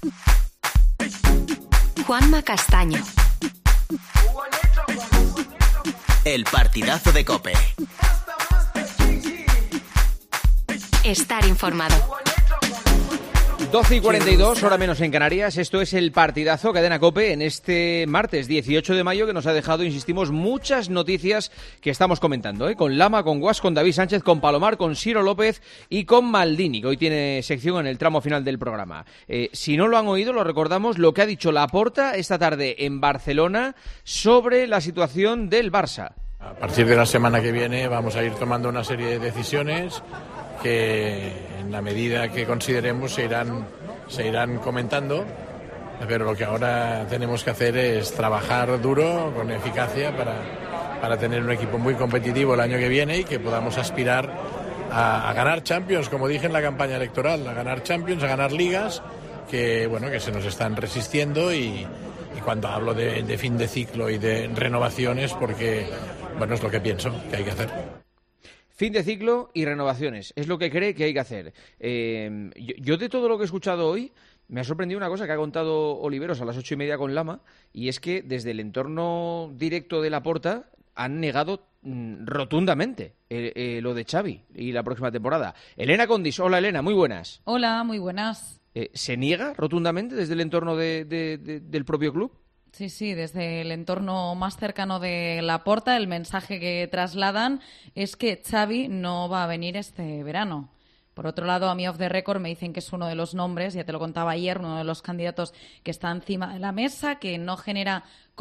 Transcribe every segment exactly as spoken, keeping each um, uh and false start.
Juanma Castaño. El partidazo de COPE. Estar informado. doce y cuarenta y dos, hora menos en Canarias. Esto es el partidazo Cadena COPE en este martes dieciocho de mayo, que nos ha dejado, insistimos, muchas noticias que estamos comentando, ¿eh? Con Lama, con Guas, con David Sánchez, con Palomar, con Ciro López y con Maldini, que hoy tiene sección en el tramo final del programa. Eh, si no lo han oído, lo recordamos, lo que ha dicho Laporta esta tarde en Barcelona sobre la situación del Barça. A partir de la semana que viene vamos a ir tomando una serie de decisiones que en la medida que consideremos se irán, se irán comentando, pero lo que ahora tenemos que hacer es trabajar duro, con eficacia, para, para tener un equipo muy competitivo el año que viene y que podamos aspirar a, a ganar Champions, como dije en la campaña electoral, a ganar Champions, a ganar ligas, que bueno, que se nos están resistiendo y, y cuando hablo de, de fin de ciclo y de renovaciones, porque bueno, es lo que pienso que hay que hacer. Fin de ciclo y renovaciones, es lo que cree que hay que hacer. Eh, yo, yo de todo lo que he escuchado hoy, me ha sorprendido una cosa que ha contado Oliveros a las ocho y media con Lama, y es que desde el entorno directo de Laporta han negado mm, rotundamente eh, eh, lo de Xavi y la próxima temporada. Elena Condis, hola Elena, muy buenas. Hola, muy buenas. Eh, ¿Se niega rotundamente desde el entorno de, de, de, del propio club? Sí, sí, desde el entorno más cercano de Laporta, el mensaje que trasladan es que Xavi no va a venir este verano. Por otro lado, a mí off the record me dicen que es uno de los nombres, ya te lo contaba ayer, uno de los candidatos que está encima de la mesa, que no genera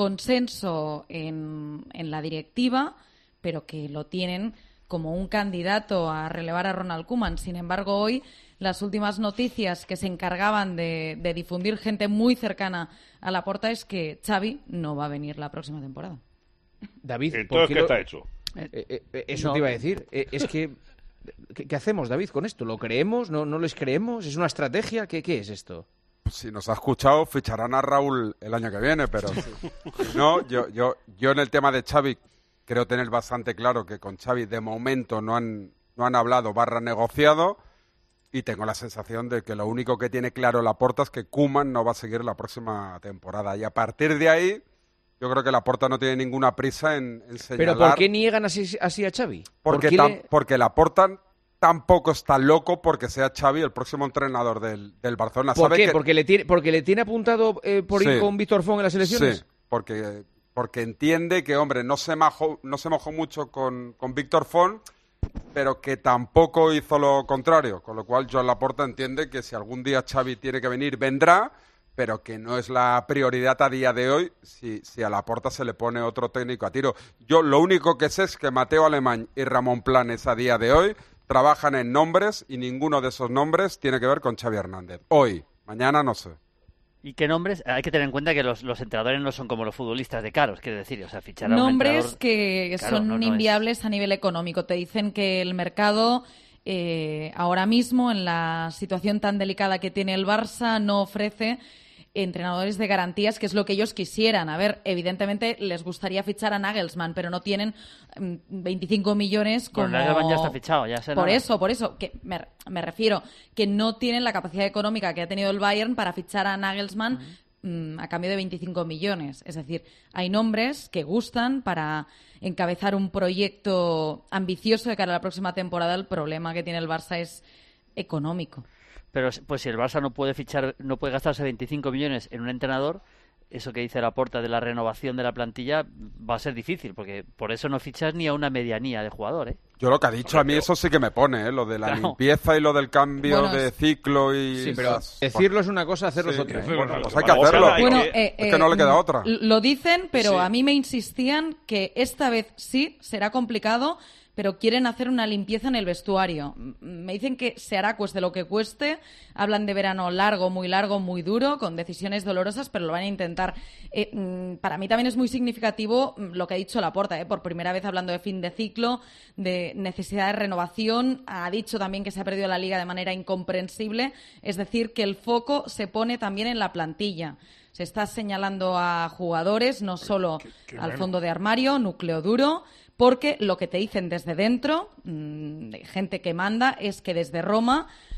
consenso en, en la directiva, pero que lo tienen como un candidato a relevar a Ronald Koeman. Sin embargo, hoy las últimas noticias que se encargaban de, de difundir gente muy cercana a Laporta es que Xavi no va a venir la próxima temporada. David, entonces, ¿qué lo... está hecho? Eh, eh, eh, eso no. te iba a decir. Eh, es que, ¿qué, ¿qué hacemos, David, con esto? ¿Lo creemos? ¿No, no les creemos? ¿Es una estrategia? ¿Qué, qué es esto? Si nos ha escuchado, ficharán a Raúl el año que viene, pero sí. No, yo, yo, yo en el tema de Xavi creo tener bastante claro que con Xavi de momento no han, no han hablado barra negociado. Y tengo la sensación de que lo único que tiene claro Laporta es que Koeman no va a seguir la próxima temporada. Y a partir de ahí, yo creo que Laporta no tiene ninguna prisa en, en señalar... ¿Pero por qué niegan así, así a Xavi? Porque, ¿Por tam, le... porque Laporta tampoco está loco porque sea Xavi el próximo entrenador del, del Barcelona. ¿Por ¿Sabe qué? que... ¿Porque, le tiene, ¿Porque le tiene apuntado eh, por sí. ir con Víctor Font en las elecciones? Sí, porque, porque entiende que, hombre, no se mojó, no se mojó mucho con, con Víctor Font, pero que tampoco hizo lo contrario, con lo cual Joan Laporta entiende que si algún día Xavi tiene que venir, vendrá, pero que no es la prioridad a día de hoy si, si a Laporta se le pone otro técnico a tiro. Yo lo único que sé es que Mateo Alemany y Ramón Planes a día de hoy trabajan en nombres y ninguno de esos nombres tiene que ver con Xavi Hernández. Hoy, mañana no sé. ¿Y qué nombres? Hay que tener en cuenta que los, los entrenadores no son como los futbolistas de caros, quiero decir, o sea, fichar a un Nombres entrenador... que claro, son no, no inviables es... a nivel económico. Te dicen que el mercado, eh, ahora mismo, en la situación tan delicada que tiene el Barça, no ofrece entrenadores de garantías, que es lo que ellos quisieran. A ver, evidentemente les gustaría fichar a Nagelsmann, pero no tienen veinticinco millones como... Bueno, Nagelsmann ya está fichado, ya sé Por nada. eso, por eso, que me, me refiero, que no tienen la capacidad económica que ha tenido el Bayern para fichar a Nagelsmann uh-huh. mmm, a cambio de veinticinco millones. Es decir, hay nombres que gustan para encabezar un proyecto ambicioso de cara a la próxima temporada. El problema que tiene el Barça es económico. Pero pues si el Barça no puede fichar, no puede gastarse veinticinco millones en un entrenador, eso que dice Laporta de la renovación de la plantilla va a ser difícil, porque por eso no fichas ni a una medianía de jugador, ¿eh? Yo lo que ha dicho a mí eso sí que me pone, ¿eh? Lo de la claro. limpieza y lo del cambio bueno, de ciclo y... Sí, pero decirlo es una cosa, hacerlo sí, es otra. ¿eh? Bueno, pues hay que hacerlo. Bueno, es eh, que no le queda otra. Lo dicen, pero sí. a mí me insistían que esta vez sí, será complicado, pero quieren hacer una limpieza en el vestuario. Me dicen que se hará cueste lo que cueste. Hablan de verano largo, muy largo, muy duro, con decisiones dolorosas, pero lo van a intentar. Eh, para mí también es muy significativo lo que ha dicho Laporta, ¿eh? Por primera vez hablando de fin de ciclo, de necesidad de renovación. Ha dicho también que se ha perdido la Liga de manera incomprensible. Es decir, que el foco se pone también en la plantilla. Se está señalando a jugadores, no solo qué, qué al bueno. fondo de armario, núcleo duro, porque lo que te dicen desde dentro, mmm, de gente que manda, es que desde Roma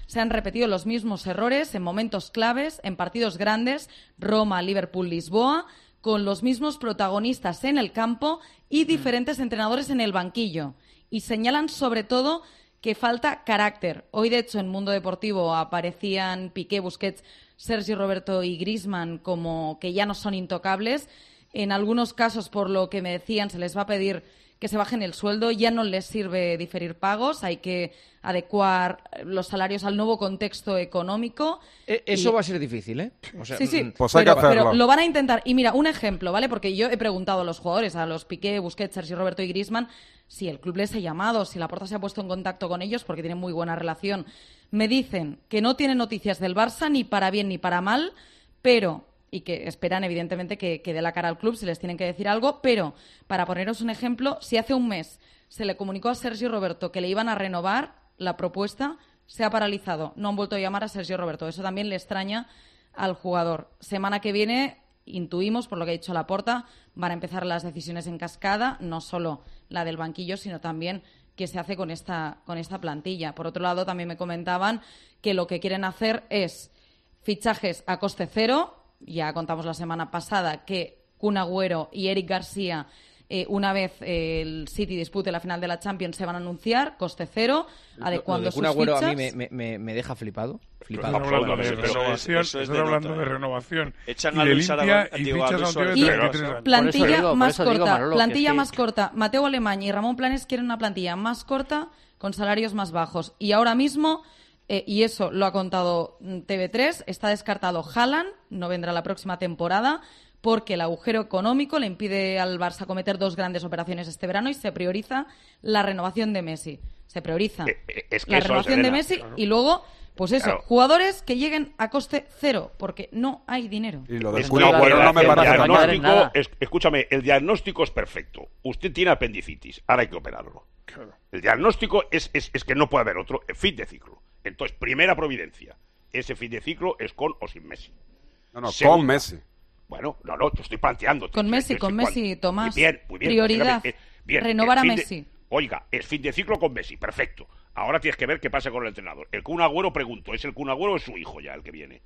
se han repetido los mismos errores en momentos claves, en partidos grandes, Roma, Liverpool, Lisboa, con los mismos protagonistas en el campo y diferentes entrenadores en el banquillo. Y señalan sobre todo que falta carácter. Hoy, de hecho, en Mundo Deportivo aparecían Piqué, Busquets, Sergi Roberto y Griezmann como que ya no son intocables. En algunos casos, por lo que me decían, se les va a pedir que se bajen el sueldo, ya no les sirve diferir pagos, hay que adecuar los salarios al nuevo contexto económico. Eh, eso y... va a ser difícil, ¿eh? O sea, sí, sí, pues hay pero, que hacerlo. pero lo van a intentar. Y mira, un ejemplo, ¿vale? Porque yo he preguntado a los jugadores, a los Piqué, Busquets, Sergi Roberto y Griezmann, si el club les ha llamado, si Laporta se ha puesto en contacto con ellos, porque tienen muy buena relación. Me dicen que no tienen noticias del Barça, ni para bien ni para mal, pero... y que esperan, evidentemente, que, que dé la cara al club si les tienen que decir algo, pero, para poneros un ejemplo, si hace un mes se le comunicó a Sergio Roberto que le iban a renovar la propuesta, se ha paralizado. No han vuelto a llamar a Sergio Roberto. Eso también le extraña al jugador. Semana que viene, intuimos, por lo que ha dicho Laporta, van a empezar las decisiones en cascada, no solo la del banquillo, sino también qué se hace con esta, con esta plantilla. Por otro lado, también me comentaban que lo que quieren hacer es fichajes a coste cero. Ya contamos la semana pasada que Kun Agüero y Eric García, eh, una vez eh, el City dispute la final de la Champions, se van a anunciar, coste cero, adecuando sus fichas. Kun Agüero a mí me, me, me deja flipado. flipado. Estás hablando de renovación, estás hablando de renovación y de limpia y fichas a un tío de treinta y tres años. Plantilla digo, más corta, digo, Manolo, plantilla sí. más corta. Mateo Alemán y Ramón Planes quieren una plantilla más corta con salarios más bajos. Y ahora mismo... Eh, y eso lo ha contado T V tres, está descartado Haaland, no vendrá la próxima temporada, porque el agujero económico le impide al Barça cometer dos grandes operaciones este verano y se prioriza la renovación de Messi. Se prioriza Eh, eh, es que la eso, renovación Elena, de Messi claro. y luego, pues eso, Claro. jugadores que lleguen a coste cero, porque no hay dinero. Y lo de Es Kun que Agüero el- no me el parece mal. diagnóstico, Nada. es- escúchame, el diagnóstico es perfecto. Usted tiene apendicitis, ahora hay que operarlo. El diagnóstico es, es, es que no puede haber otro fin de ciclo. Entonces, primera providencia. Ese fin de ciclo es con o sin Messi. No, no, Segunda. con Messi. Bueno, no, no, yo estoy planteando. Con Messi, Yo con estoy Messi, cual- Tomás. Muy bien, muy bien. Prioridad. Eh, bien, Renovar el a fin de- Messi. Oiga, es fin de ciclo con Messi, perfecto. Ahora tienes que ver qué pasa con el entrenador. El Kun Agüero, pregunto, ¿es el Kun Agüero o es su hijo ya el que viene?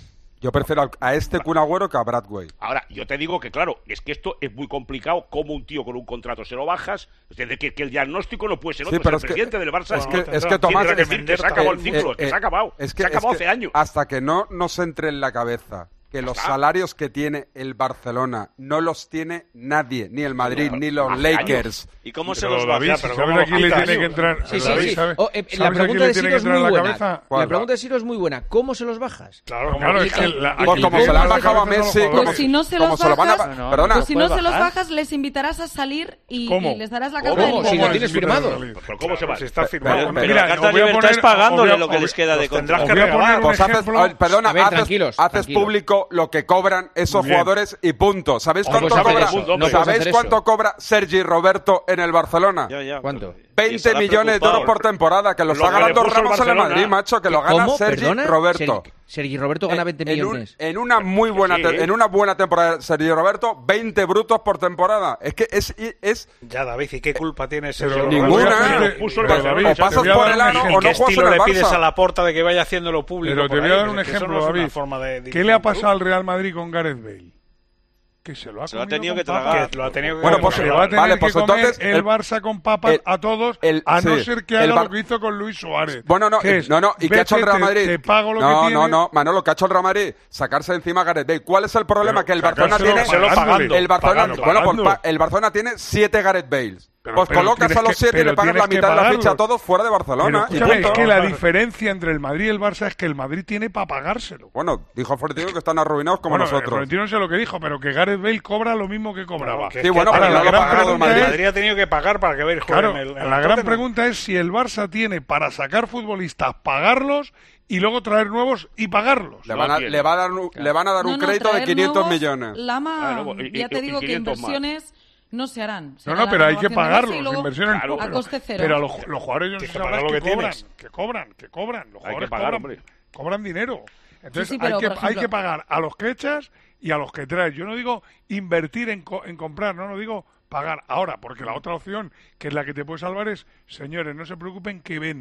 Yo prefiero al- a este Kun Agüero que a Bradway. Ahora, yo te digo que, claro, es que esto es muy complicado. Como un tío con un contrato se lo bajas, es decir, que, que el diagnóstico no puede ser Sí, otro. pero es es el que- presidente del Barça. Es que, no, es que Tomás, tendrá que decir que se ha acabado el eh, ciclo, eh, que se ha acabado. es que- se ha acabado es que hace años. Hasta que no nos entre en la cabeza que los está. salarios que tiene el Barcelona no los tiene nadie, ni el Madrid, Claro, ni los hace Lakers. ¿Y cómo se Pero los David, baja? si Pero ¿sabes ¿cómo a quién le los tiene baja? que entrar? Sí, sí, David, sí. ¿sabe- Oh, eh, ¿sabes la a quién pregunta le de tiene Siro que es muy entrar en la buena. cabeza? La pregunta de Siro es muy buena. ¿Cómo se los bajas? Claro, Claro, ¿cómo? es que la- Pues aquí como el se lo han tema bajado a de la cabeza Messi, son los como, Pues si no se como los se lo van a bajas, ba- no, perdona, Pues si no puede se los bajar. bajas, les invitarás a salir y, ¿Cómo? y les darás la ¿Cómo? carta de ¿Cómo? Si libertad. lo tienes firmado. Pero ¿cómo se va? Si está Pero- firmado. Pero, pero Mira, la carta os voy de a libertad poner- es pagándole os voy a- lo que les queda de os tendrás contrato. que Os voy a poner regalar. un Pues haces, ejemplo. a- perdona, A ver, haces, tranquilos, haces tranquilos. público lo que cobran esos Muy bien. jugadores y punto. ¿Sabéis ¿Cómo cuánto puedes hacer cobra? eso? No puedes ¿Sabéis hacer cuánto eso. cobra Sergi Roberto en el Barcelona? Ya, ya, ¿Cuánto? pero- y veinte estará millones de euros preocupado. por temporada, que lo Lo está que le ganando puso el Ramos en el Barcelona. Madrid, macho, que lo gana ¿Cómo? Sergi ¿Perdona? Roberto. Sergi, Sergi Roberto gana veinte En, un- millones. en una muy buena Sí. te- en una buena temporada Sergi Roberto, veinte brutos por temporada. Es que es es Ya, David, ¿y qué culpa tiene ese Pero Ninguna. voy a Pero hacer- puso el pero Barcelona. David, o pasas te voy a por dar el un ano o ejemplo. no ¿Qué juegas estilo en le el pides Barça? a la porta de que vaya haciéndolo público? Pero te por voy ahí? a dar un Que eso ejemplo, no es una David. forma de ¿Qué dirigir le ha un club. pasado al Real Madrid con Gareth Bale? Que se lo ha, Se lo ha comido tenido con que papas. tragar. Que lo ha tenido que Bueno, comer. pues Se lo va a tener vale, que pues comer entonces el, el- Barça con papas el- a todos, el- a no sí, ser que el haga Bar- lo que hizo con Luis Suárez. Bueno, no, que eh, es, no, no, ¿y qué ha hecho el vete, Real Madrid? Te, te pago lo no, que no, tienes. no, Manolo, ¿qué ha hecho el Real Madrid? Sacarse encima a Gareth Bale. ¿Cuál es el problema? Pero que el Barcelona sacárselo tiene Sacárselo pagando, el Barcelona, pagando, bueno, pues, pagando. pa- el Barcelona tiene siete Gareth Bales. Pero- pues pero colocas tienes a los que- siete y pero le pagas la tienes que mitad de la ficha a pagarlos. todos fuera de Pero Barcelona. y escúchame, punto. es que la diferencia entre el Madrid y el Barça es que el Madrid tiene para pagárselo. Bueno, dijo Florentino que están arruinados como Bueno, nosotros. Florentino no sé lo que dijo, pero que Gareth Bale cobra lo mismo que cobraba. No, que- Sí, bueno, Ahora, pero la no lo gran ha pagado el pregunta Madrid. es- Madrid ha tenido que pagar para que Bale juegue Claro, en el, en el la gran Tottenham. pregunta es si el Barça tiene para sacar futbolistas, pagarlos y luego traer nuevos y pagarlos. Le van, a, tiene. le, va a dar un, le van a dar No, un no, crédito de traer quinientos nuevos, millones. Lama, Claro, y- ya y- te y digo que quinientos más. inversiones no se harán. Se No, hará no, pero la hay que renovación de pagarlos, Messi y luego inversiones Claro, no, a pero- coste cero. Pero a los, los jugadores Tienes no que sabrás pagar lo que que cobran, tienes. que cobran, que cobran. Los Hay que jugadores pagar, cobran, hombre. cobran dinero. Entonces Sí, sí, hay, pero, que, por ejemplo- hay que pagar a los que echas y a los que traes. Yo no digo invertir en, co- en comprar, no, no digo pagar ahora, porque la otra opción, que es la que te puede salvar, es, señores, no se preocupen que vendo.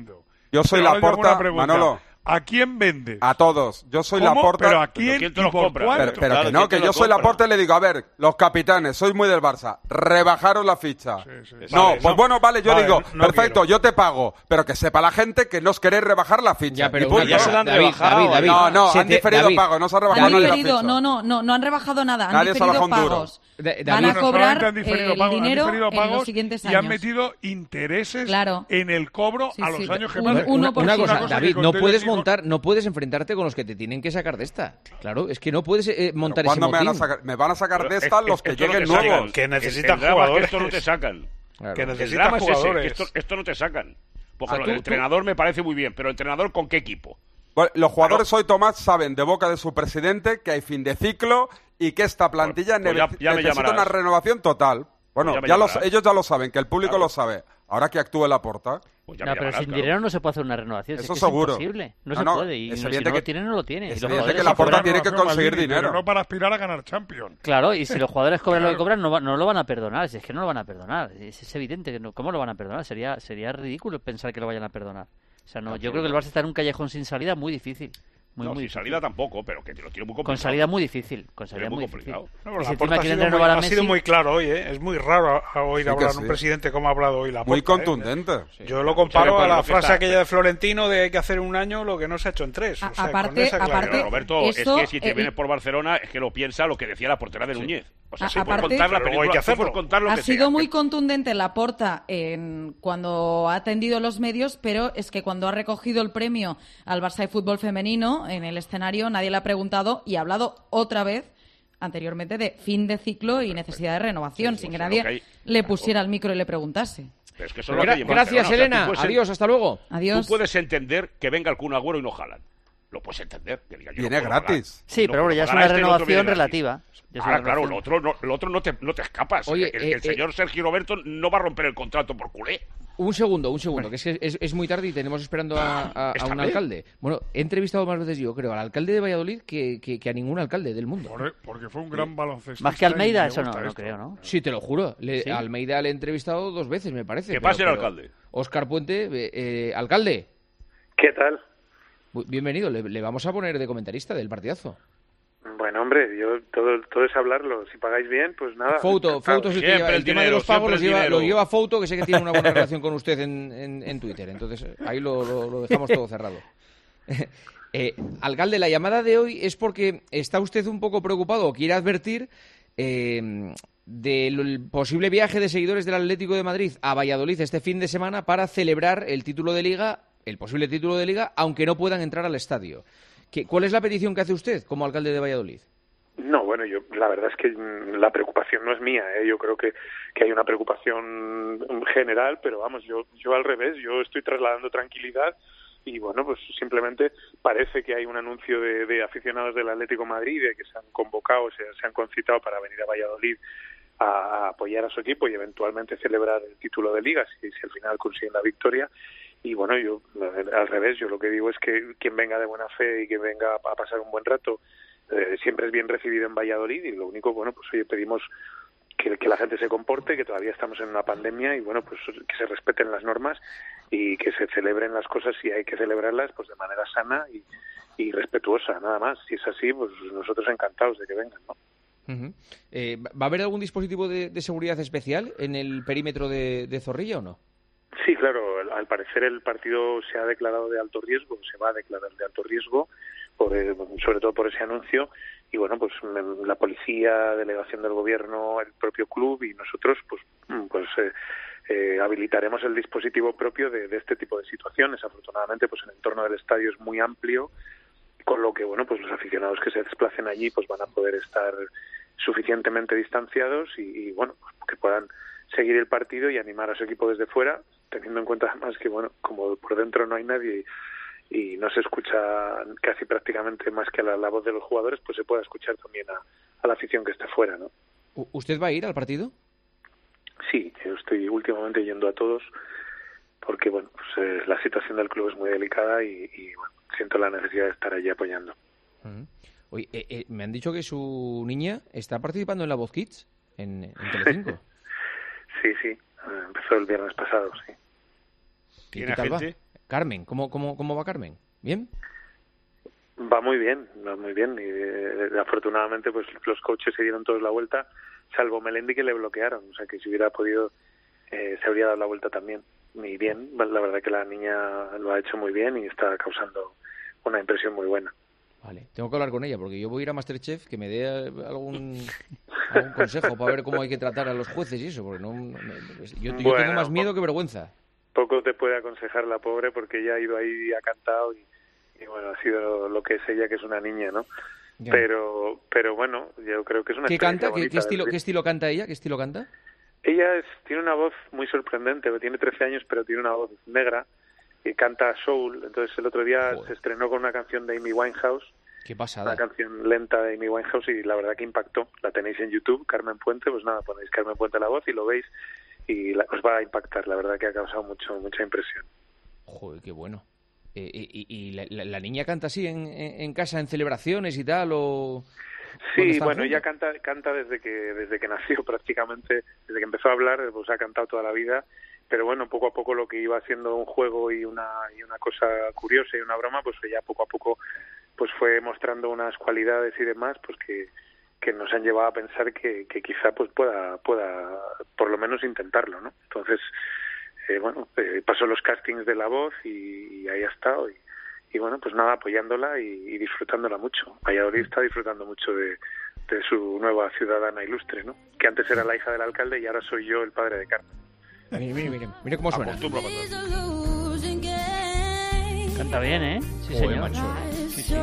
Yo soy Pero la ahora yo hago Porta, una pregunta. Manolo. ¿A quién vendes? A todos. Yo soy la ¿Cómo? Porta. ¿Pero a quién, ¿Quién te y los por compra? cuánto? Pero, pero Claro, que no, ¿quién que te yo lo soy la compra? Porta y le digo, a ver, los capitanes, sois muy del Barça, rebajaros la ficha. Sí, sí. No, Vale, pues no. bueno, vale, yo Vale, digo, no perfecto, quiero. yo te pago, pero que sepa la gente que no os queréis rebajar la ficha. Ya, pero Y una punto. ya se la han David, rebajado, David, David, No, no, se han te- diferido David, pago, no se ha rebajado Han nadie la diferido, ficha. no, no, no, no han rebajado nada, han Nadie se ha diferido bajado un duro. pagos. Da- Van David, a No cobrar solamente han diferido el pagos, han dinero diferido en pagos los siguientes y años. han metido intereses Claro. en el cobro Sí, a sí, los años que un- pasan. uno Una, por una ciento. cosa, cosa que David, con no Tele puedes digo- montar, no puedes enfrentarte con los que te tienen que sacar de esta. Claro, es que no puedes eh, montar ese ¿Cuándo me van a motín. sacar? Me van a sacar de Pero esta es- los es- que esto no lleguen te sacan. nuevos. Que El- necesitan el drama es que jugadores. esto no te sacan. Claro. Que El necesitan drama es ese, jugadores. que esto, esto no te sacan. Porque Ah, lo tú- del tú- entrenador me parece muy bien, pero ¿entrenador con qué equipo? Bueno, los jugadores hoy, Tomás, saben de boca de su presidente que hay fin de ciclo y que esta plantilla Pues- pues ya- nece- ya me necesita llamarás. una renovación total. Bueno, Pues ya me ya lo- llamarás. ellos ya lo saben, que el público Claro. lo sabe. Ahora que actúe la Porta. Pues ya No, me pero llamarás, sin claro. dinero no se puede hacer una renovación. si Eso es que seguro. Es imposible. No, No, se no, puede. Y es si evidente no que- lo tiene, no lo tiene. Y es los evidente jugadores que la si Porta cobran- tiene que Renovación, conseguir Maldini, dinero. pero no para aspirar a ganar Champions. Claro, y si los jugadores cobran lo que cobran, no, va- no lo van a perdonar. Si es que no lo van a perdonar. Es, es evidente que no. ¿Cómo lo van a perdonar? Sería sería ridículo pensar que lo vayan a perdonar. O sea, no, yo creo que el Barça está en un callejón sin salida muy difícil. Muy, No, muy sin difícil. salida tampoco, pero que te lo tiene muy complicado. Con salida muy difícil. Con salida muy muy difícil. complicado. No, Y pero si Laporta encima ha quieren sido muy- renovar a ha sido Messi- muy claro hoy, ¿eh? Es muy raro a- a oír Sí que hablar a sí. un presidente como ha hablado hoy Laporta. Muy ¿eh? contundente. Yo lo comparo pero a la lo que frase está- aquella de Florentino de hay que hacer en un año lo que no se ha hecho en tres. O A- sea, con aparte- esa claridad. aparte- Pero, Roberto, Eso, es que si te eh, vienes por Barcelona, es que lo piensa lo que decía la portera de Núñez. O sea, A- se puede aparte- contar la Pero luego hay película, que tú puedes hacerlo. contar lo Ha que sido sea. muy contundente Laporta en cuando ha atendido los medios, pero es que cuando ha recogido el premio al Barça de fútbol femenino en el escenario nadie le ha preguntado y ha hablado otra vez anteriormente de fin de ciclo y necesidad de renovación, Sí, sin pues que es nadie lo que hay. le Claro. pusiera el micro y le preguntase. Pero es que eso es Gra- lo que hay en gracias, Barcelona. O sea, tú Elena. puedes en- Adiós, hasta luego. Adiós. Tú puedes entender que venga el Kun Agüero y no Haaland. Lo puedes entender. Que diga, yo no Viene puedo pagar. gratis. Sí, No pero bueno, puedo ya es pagar una a este, el otro renovación viene gratis. relativa. Ya es Ahora, una claro, renovación. lo otro, no, lo otro no, te, no te escapas. Oye, el, eh, el señor eh, Sergio Roberto no va a romper el contrato por culé. Un segundo, un segundo, que es, que es, es muy tarde y tenemos esperando a, a- a ¿Está un bien? alcalde. Bueno, he entrevistado más veces yo, creo, al alcalde de Valladolid que, que- que a ningún alcalde del mundo. Por- porque fue un gran baloncesto. Más que Almeida, eso no, no creo, ¿no? Sí, te lo juro. Le- ¿Sí? a Almeida le he entrevistado dos veces, me parece. Que pero- pase el pero- alcalde. Óscar Puente, eh, eh, alcalde, ¿Qué tal? bu- bienvenido. Le, le vamos a poner de comentarista del partidazo. Bueno, hombre, yo todo, todo es hablarlo. Si pagáis bien, pues nada. Foto, encantado. Foto es el, que Siempre lleva- el el tema de dinero, los pagos siempre los el lleva, dinero. los lleva Foto, que sé que tiene una buena relación con usted en, en- en Twitter. Entonces, eh, ahí lo, lo- lo dejamos todo cerrado. Eh, alcalde, la llamada de hoy es porque está usted un poco preocupado o quiere advertir eh, del posible viaje de seguidores del Atlético de Madrid a Valladolid este fin de semana para celebrar el título de Liga, el posible título de Liga, aunque no puedan entrar al estadio. ¿Qué- ¿Cuál es la petición que hace usted como alcalde de Valladolid? No, bueno, yo la verdad es que mm, la preocupación no es mía, ¿eh? Yo creo que, que hay una preocupación general, pero vamos, yo yo al revés, yo estoy trasladando tranquilidad y bueno, pues simplemente parece que hay un anuncio de, de aficionados del Atlético de Madrid de que se han convocado, se, se han concitado para venir a Valladolid a, a apoyar a su equipo y eventualmente celebrar el título de Liga si, si al final consiguen la victoria. Y bueno, yo al revés, yo lo que digo es que quien venga de buena fe y que venga a pasar un buen rato eh, siempre es bien recibido en Valladolid y lo único, bueno, pues oye, pedimos que, que la gente se comporte, que todavía estamos en una pandemia y bueno, pues que se respeten las normas y que se celebren las cosas si hay que celebrarlas pues de manera sana y, y respetuosa, nada más. Si es así, pues nosotros encantados de que vengan, ¿no? Ujú. Eh, ¿Va a haber algún dispositivo de, de seguridad especial en el perímetro de, de Zorrilla o no? Sí, claro, al, al parecer el partido se ha declarado de alto riesgo, se va a declarar de alto riesgo, por, eh, sobre todo por ese anuncio, y bueno, pues mm, la policía, delegación del gobierno, el propio club y nosotros, pues, mm, pues eh, eh, habilitaremos el dispositivo propio de, de este tipo de situaciones. Afortunadamente, pues el entorno del estadio es muy amplio, con lo que, bueno, pues los aficionados que se desplacen allí, pues van a poder estar suficientemente distanciados y, y bueno, pues que puedan seguir el partido y animar a su equipo desde fuera, teniendo en cuenta además que, bueno, como por dentro no hay nadie y, y no se escucha casi prácticamente más que la, la voz de los jugadores, pues se pueda escuchar también a, a la afición que está fuera, ¿no? U- ¿Usted va a ir al partido? Sí, yo estoy últimamente yendo a todos porque, bueno, pues eh, la situación del club es muy delicada y, y bueno, siento la necesidad de estar allí apoyando. Ujú. Oye, eh, eh, me han dicho que su niña está participando en la Voz Kids en, en Telecinco. Sí, sí, eh, empezó el viernes pasado, sí. ¿Y ¿Tiene qué tal va? gente? Carmen, ¿cómo, cómo, cómo va Carmen? ¿Bien? Va muy bien, va muy bien. Y eh, afortunadamente pues los coaches se dieron todos la vuelta, salvo Melendi que le bloquearon. O sea que si hubiera podido, eh, se habría dado la vuelta también. Y bien, la verdad que la niña lo ha hecho muy bien y está causando una impresión muy buena. Vale, tengo que hablar con ella porque yo voy a ir a MasterChef que me dé algún, algún consejo para ver cómo hay que tratar a los jueces y eso, porque no, no yo, yo bueno, tengo más miedo que vergüenza. Poco te puede aconsejar la pobre porque ella ha ido ahí y ha cantado y, y bueno, ha sido lo que es ella, que es una niña, ¿no? Ya. Pero pero bueno, yo creo que es una ¿Qué canta? ¿Qué, bonita, qué estilo ¿sí? ¿Qué estilo canta ella? ¿Qué estilo canta? Ella es, tiene una voz muy sorprendente, tiene trece años, pero tiene una voz negra y canta soul. Entonces el otro día Joder. se estrenó con una canción de Amy Winehouse. Qué pasada. Una canción lenta de Amy Winehouse y la verdad que impactó. La tenéis en YouTube, Carmen Puente, pues nada, ponéis Carmen Puente la voz y lo veis y la, os va a impactar. La verdad que ha causado mucho mucha impresión. Joder, qué bueno. Eh, ¿Y, y la, la, la niña canta así en, en casa, en celebraciones y tal? O... Sí, bueno, ella canta canta desde que desde que nació prácticamente, desde que empezó a hablar, pues ha cantado toda la vida, pero bueno, poco a poco lo que iba siendo un juego y una y una cosa curiosa y una broma, pues ella poco a poco pues fue mostrando unas cualidades y demás, pues que, que nos han llevado a pensar que, que quizá pues pueda pueda por lo menos intentarlo, ¿no? Entonces, eh, bueno, eh, pasó los castings de La Voz y, y ahí ha estado y Y bueno, pues nada, apoyándola y, y disfrutándola mucho. Valladolid está disfrutando mucho de, de su nueva ciudadana ilustre, ¿no? Que antes era la hija del alcalde y ahora soy yo el padre de Carmen. Mire, mire, mire, mire cómo suena. Canta bien, ¿eh? Sí, Joder, señor. macho. Sí, sí.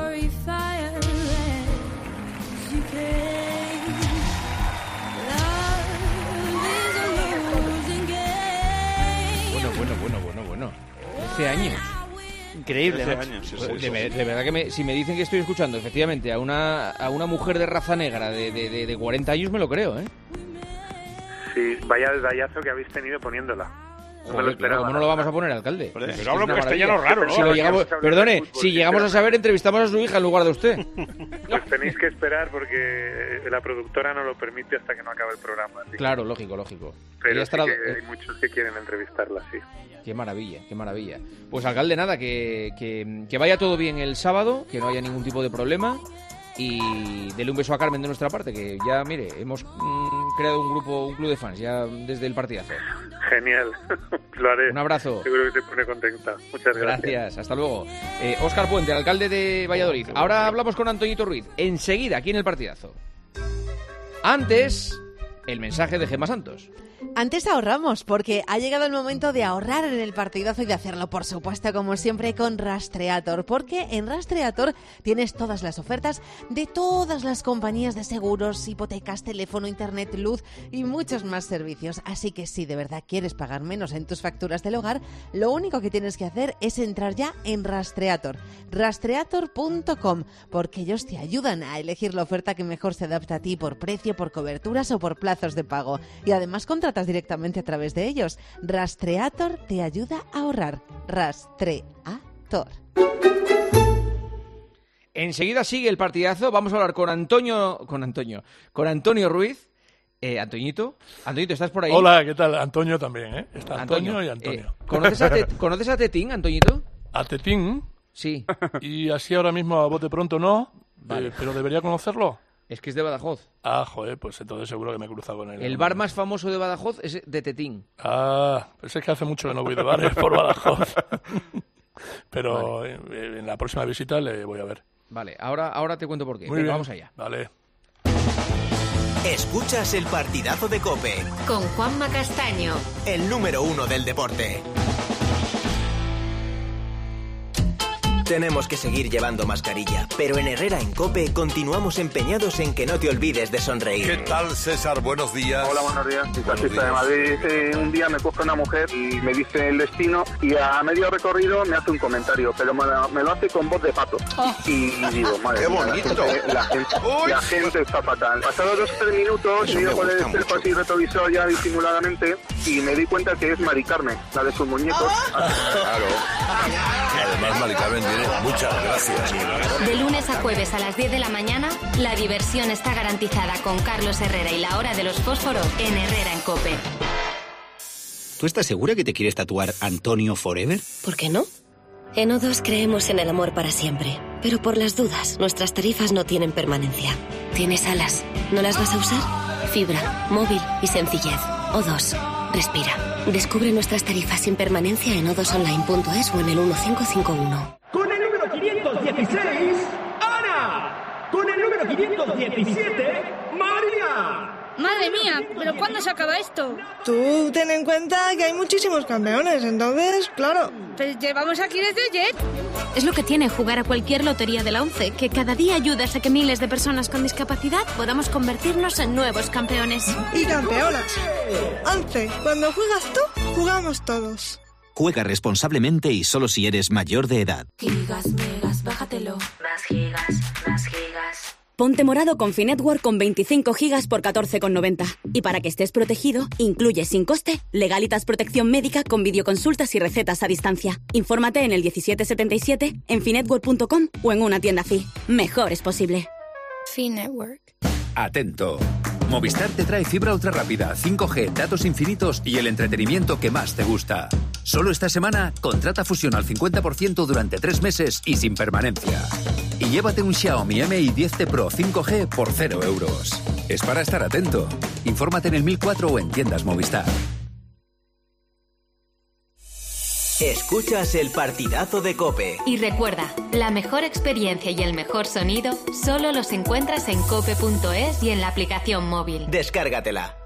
Bueno, bueno, bueno, bueno, bueno. trece años. Increíble, años, sí, sí, de, de, de verdad que me, si me dicen que estoy escuchando efectivamente a una a una mujer de raza negra de, de, de, de cuarenta años, me lo creo, ¿eh? Sí, vaya detallazo que habéis tenido poniéndola. No me lo Joder, esperaba. ¿cómo no lo vamos a poner, alcalde? Pero Es que hablo es una castellano maravilla. raro, ¿no? Si lo llegamos- Hablar de perdone, fútbol, si llegamos a saber, entrevistamos a su hija en lugar de usted. Pues tenéis que esperar porque la productora no lo permite hasta que no acabe el programa. así que- Claro, lógico, lógico. Pero Ella sí estará- que hay muchos que quieren entrevistarla, sí. Qué maravilla, qué maravilla. Pues alcalde, nada, que, que, que vaya todo bien el sábado, que no haya ningún tipo de problema. Y dele un beso a Carmen de nuestra parte, que ya, mire, hemos mm, creado un grupo, un club de fans ya desde el partidazo. Genial, lo haré. Un abrazo. Seguro que te pone contenta. Muchas gracias. Gracias, hasta luego. Eh, Óscar Puente, alcalde de Valladolid. Ahora hablamos con Antoñito Ruiz, enseguida, aquí en el partidazo. Antes, el mensaje de Gemma Santos. Antes ahorramos, porque ha llegado el momento de ahorrar en el partidazo y de hacerlo, por supuesto, como siempre, con Rastreator. Porque en Rastreator tienes todas las ofertas de todas las compañías de seguros, hipotecas, teléfono, internet, luz y muchos más servicios. Así que si de verdad quieres pagar menos en tus facturas del hogar, lo único que tienes que hacer es entrar ya en Rastreator. Rastreator punto com, porque ellos te ayudan a elegir la oferta que mejor se adapta a ti por precio, por coberturas o por plazos de pago. Y además contratas directamente a través de ellos. Rastreator te ayuda a ahorrar. Rastreator. Enseguida sigue el partidazo. Vamos a hablar con Antonio, con Antonio, con Antonio Ruiz. Eh, Antoñito, Antoñito, ¿estás por ahí? Hola, ¿qué tal? Antonio también, ¿eh? Está Antonio, y Antonio. Eh, ¿conoces, a Tet- ¿Conoces a Tetín, Antoñito? ¿A Tetín? Sí. Y así ahora mismo a bote pronto no, Vale. eh, pero debería conocerlo. Es que es de Badajoz. Ah, joder, pues entonces seguro que me he cruzado con él. El bar más famoso de Badajoz es de Tetín. Ah, pues es que hace mucho que no voy de bares por Badajoz. Pero vale. en, en la próxima visita le voy a ver. Vale, ahora, ahora te cuento por qué. Muy Venga, bien. vamos allá. Vale. Escuchas el partidazo de COPE. Con Juanma Castaño. El número uno del deporte. Tenemos que seguir llevando mascarilla, pero en Herrera en COPE continuamos empeñados en que no te olvides de sonreír. ¿Qué tal, César? Buenos días. Hola, buenos días. Soy Buenos taxista de días. Madrid. Eh, un día me coge una mujer y me dice el destino y a medio recorrido me hace un comentario, pero me, lo- me lo hace con voz de pato. Y digo, madre ¡Qué mía, la bonito! gente, la, gente, Uy. la gente está fatal. Pasados dos o tres minutos, Eso yo me por el gusta espejo mucho. así retrovisor ya disimuladamente y me di cuenta que es Mari Carmen, la de sus muñecos. Claro. Además, Mari Carmen tiene muchas gracias. De lunes a jueves a las diez de la mañana, la diversión está garantizada con Carlos Herrera y la hora de los fósforos en Herrera en COPE. ¿Tú estás segura que te quieres tatuar Antonio Forever? ¿Por qué no? En O dos creemos en el amor para siempre, pero por las dudas, nuestras tarifas no tienen permanencia. ¿Tienes alas? ¿No las vas a usar? Fibra, móvil y sencillez. O dos. Respira. Descubre nuestras tarifas sin permanencia en o dos online punto es o en el uno cinco cinco uno. Con el número quinientos dieciséis, Ana. Con el número quinientos diecisiete, María. Madre mía, ¿pero cuándo se acaba esto? Tú ten en cuenta que hay muchísimos campeones, entonces, claro. Pero llevamos aquí desde ayer. Es lo que tiene jugar a cualquier lotería de la ONCE, que cada día ayudas a que miles de personas con discapacidad podamos convertirnos en nuevos campeones. Y campeonas. ONCE, cuando juegas tú, jugamos todos. Juega responsablemente y solo si eres mayor de edad. Gigas, megas, bájatelo. Más gigas, más gigas. Ponte morado con Finetwork con veinticinco gigas por catorce con noventa. Y para que estés protegido, incluye sin coste Legalitas Protección Médica con videoconsultas y recetas a distancia. Infórmate en el diecisiete setenta y siete, en finetwork punto com o en una tienda Fi. Mejor es posible. Finetwork. Atento. Movistar te trae fibra ultra rápida, cinco G, datos infinitos y el entretenimiento que más te gusta. Solo esta semana, contrata Fusión al cincuenta por ciento durante tres meses y sin permanencia. Y llévate un Xiaomi Mi diez T Pro cinco G por cero euros. Es para estar atento. Infórmate en el mil cuatro o en tiendas Movistar. Escuchas el partidazo de COPE. Y recuerda, la mejor experiencia y el mejor sonido solo los encuentras en cope punto es y en la aplicación móvil. Descárgatela.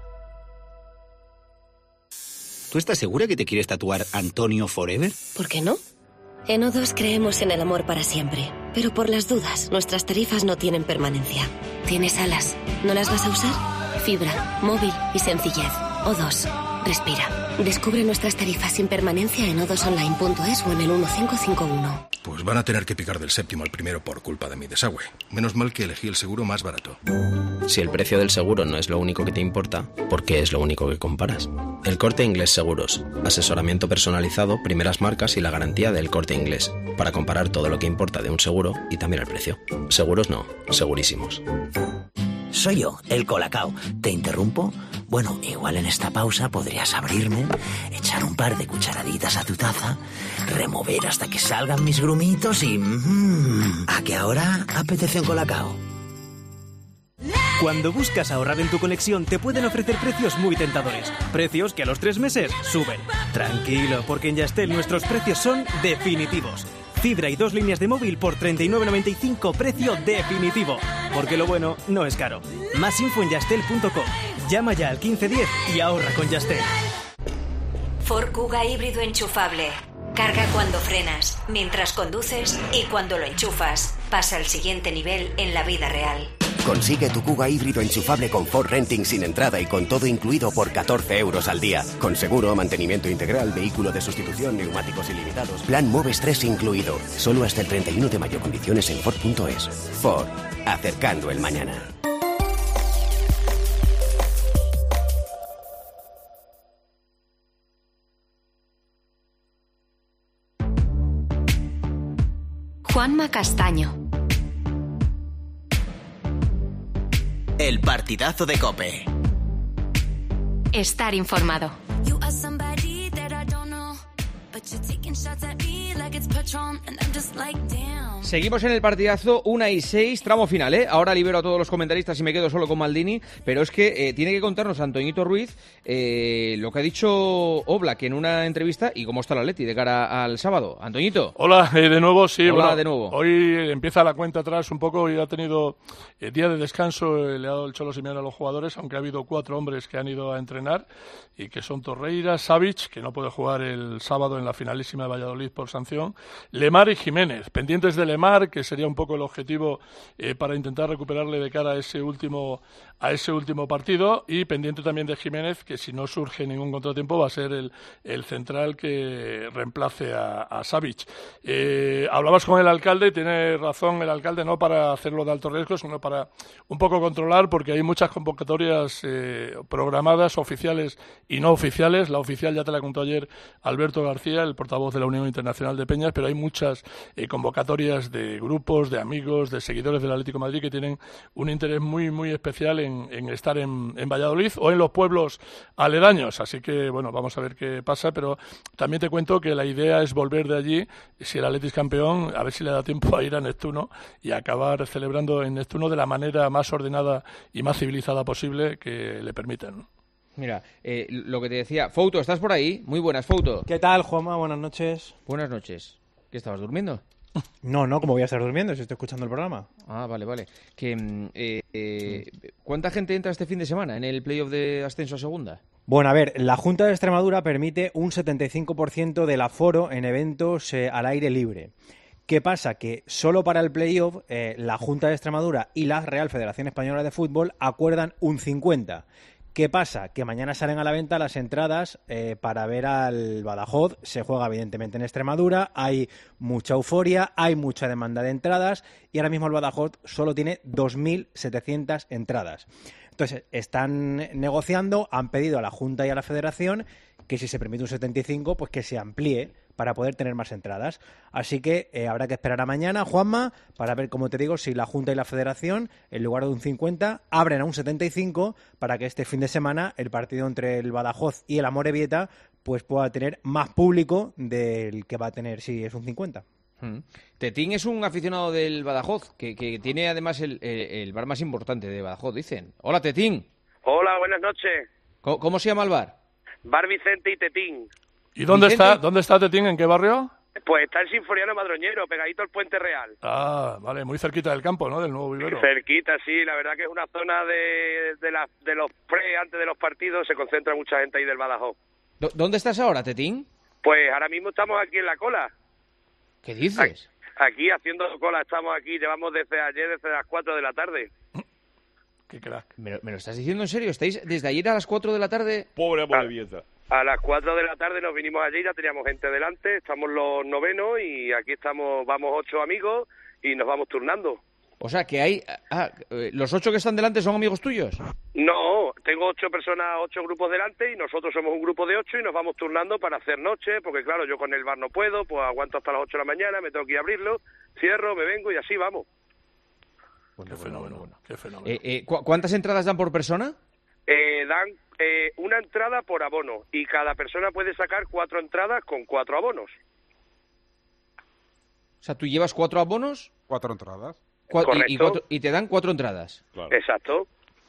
¿Tú estás segura que te quieres tatuar Antonio Forever? ¿Por qué no? En O dos creemos en el amor para siempre, pero por las dudas, nuestras tarifas no tienen permanencia. ¿Tienes alas? ¿No las vas a usar? Fibra, móvil y sencillez. O dos. Respira. Descubre nuestras tarifas sin permanencia en o dos online punto es o en el uno cinco cinco uno. Pues van a tener que picar del séptimo al primero por culpa de mi desagüe. Menos mal que elegí el seguro más barato. Si el precio del seguro no es lo único que te importa, ¿por qué es lo único que comparas? El Corte Inglés Seguros. Asesoramiento personalizado, primeras marcas y la garantía del Corte Inglés. Para comparar todo lo que importa de un seguro y también el precio. Seguros no, segurísimos. Soy yo, el Colacao. ¿Te interrumpo? Bueno, igual en esta pausa podrías abrirme, echar un par de cucharaditas a tu taza, remover hasta que salgan mis grumitos y... Mmm, ¿a que ahora apetece un Colacao? Cuando buscas ahorrar en tu conexión te pueden ofrecer precios muy tentadores. Precios que a los tres meses suben. Tranquilo, porque en Yastel nuestros precios son definitivos. Fibra y dos líneas de móvil por treinta y nueve noventa y cinco, precio definitivo. Porque lo bueno no es caro. Más info en yastel punto com. Llama ya al quince diez y ahorra con Yastel. Ford Kuga híbrido enchufable. Carga cuando frenas, mientras conduces y cuando lo enchufas. Pasa al siguiente nivel en la vida real. Consigue tu Kuga híbrido enchufable con Ford Renting sin entrada y con todo incluido por catorce euros al día. Con seguro, mantenimiento integral, vehículo de sustitución, neumáticos ilimitados. Plan Moves tres incluido. Solo hasta el treinta y uno de mayo. Condiciones en Ford punto es. Ford. Acercando el mañana. Juanma Castaño. El partidazo de COPE. Estar informado. Seguimos en el partidazo, una y seis, tramo final, ¿eh? Ahora libero a todos los comentaristas y me quedo solo con Maldini, pero es que eh, tiene que contarnos Antoñito Ruiz eh, lo que ha dicho Oblak en una entrevista y cómo está el Atleti de cara al sábado. Antoñito. Hola, eh, de nuevo, sí. Hola, bueno, de nuevo. Hoy empieza la cuenta atrás un poco y ha tenido eh, día de descanso, eh, le ha dado el Cholo Simeone a los jugadores, aunque ha habido cuatro hombres que han ido a entrenar y que son Torreira, Savic, que no puede jugar el sábado en la finalísima de Valladolid por sanción, Lemar y Jiménez. Pendientes de Lemar, que sería un poco el objetivo eh, para intentar recuperarle de cara a ese último a ese último partido, y pendiente también de Jiménez, que si no surge ningún contratiempo va a ser el, el central que reemplace a, a Savic. Eh, hablabas con el alcalde y tiene razón el alcalde, no para hacerlo de alto riesgo, sino para un poco controlar, porque hay muchas convocatorias eh, programadas, oficiales y no oficiales. La oficial ya te la contó ayer Alberto García, el portavoz de la Unión Internacional de peñas, pero hay muchas eh, convocatorias de grupos, de amigos, de seguidores del Atlético de Madrid que tienen un interés muy, muy especial en, en estar en, en Valladolid o en los pueblos aledaños. Así que, bueno, vamos a ver qué pasa, pero también te cuento que la idea es volver de allí, si el Atlético es campeón, a ver si le da tiempo a ir a Neptuno y acabar celebrando en Neptuno de la manera más ordenada y más civilizada posible que le permitan. Mira, eh, lo que te decía, Fouto, ¿estás por ahí? Muy buenas, Fouto. ¿Qué tal, Juanma? Buenas noches. Buenas noches. ¿Qué, estabas durmiendo? No, no, ¿cómo voy a estar durmiendo si estoy escuchando el programa? Ah, vale, vale. Que, eh, eh, ¿cuánta gente entra este fin de semana en el playoff de ascenso a segunda? Bueno, a ver, la Junta de Extremadura permite un setenta y cinco por ciento del aforo en eventos eh, al aire libre. ¿Qué pasa? Que solo para el playoff eh, la Junta de Extremadura y la Real Federación Española de Fútbol acuerdan un cincuenta por ciento. ¿Qué pasa? Que mañana salen a la venta las entradas eh, para ver al Badajoz. Se juega evidentemente en Extremadura, hay mucha euforia, hay mucha demanda de entradas y ahora mismo el Badajoz solo tiene dos mil setecientas entradas. Entonces, están negociando, han pedido a la Junta y a la Federación que si se permite un setenta y cinco, pues que se amplíe para poder tener más entradas. Así que eh, habrá que esperar a mañana, Juanma, para ver, como te digo, si la Junta y la Federación, en lugar de un cincuenta, abren a un setenta y cinco para que este fin de semana el partido entre el Badajoz y el Amorebieta pues pueda tener más público del que va a tener si es un cincuenta. Mm. Tetín es un aficionado del Badajoz, que, que tiene además el, el, el bar más importante de Badajoz, dicen. Hola, Tetín. Hola, buenas noches. ¿Cómo, cómo se llama el bar? Bar Vicente y Tetín. ¿Y dónde Vicente... está dónde está Tetín? ¿En qué barrio? Pues está el Sinfoniano Madroñero, pegadito al Puente Real. Ah, vale, muy cerquita del campo, ¿no? Del nuevo vivero. Cerquita, sí, la verdad que es una zona de, de, la, de los pre, antes de los partidos, se concentra mucha gente ahí del Badajoz. ¿Dónde estás ahora, Tetín? Pues ahora mismo estamos aquí en la cola. ¿Qué dices? Aquí, aquí haciendo cola, estamos aquí, llevamos desde ayer, desde las cuatro de la tarde. Qué crack. ¿Me, ¿Me lo estás diciendo en serio? ¿Estáis desde ayer a las cuatro de la tarde? Pobre Amorebieta. A las cuatro de la tarde nos vinimos allí, ya teníamos gente delante, estamos los novenos y aquí estamos, vamos ocho amigos y nos vamos turnando. O sea, que hay... Ah, ¿los ocho que están delante son amigos tuyos? No, tengo ocho personas, ocho grupos delante y nosotros somos un grupo de ocho y nos vamos turnando para hacer noche, porque claro, yo con el bar no puedo, pues aguanto hasta las ocho de la mañana, me tengo que ir a abrirlo, cierro, me vengo y así vamos. Bueno, qué fenómeno, bueno, qué fenómeno. Eh, eh, ¿cu ¿Cuántas entradas dan por persona? Eh, dan eh, una entrada por abono y cada persona puede sacar cuatro entradas con cuatro abonos. O sea, ¿tú llevas cuatro abonos? Cuatro entradas. Cu Correcto. Y, y, cuatro, y te dan cuatro entradas. Claro. Exacto.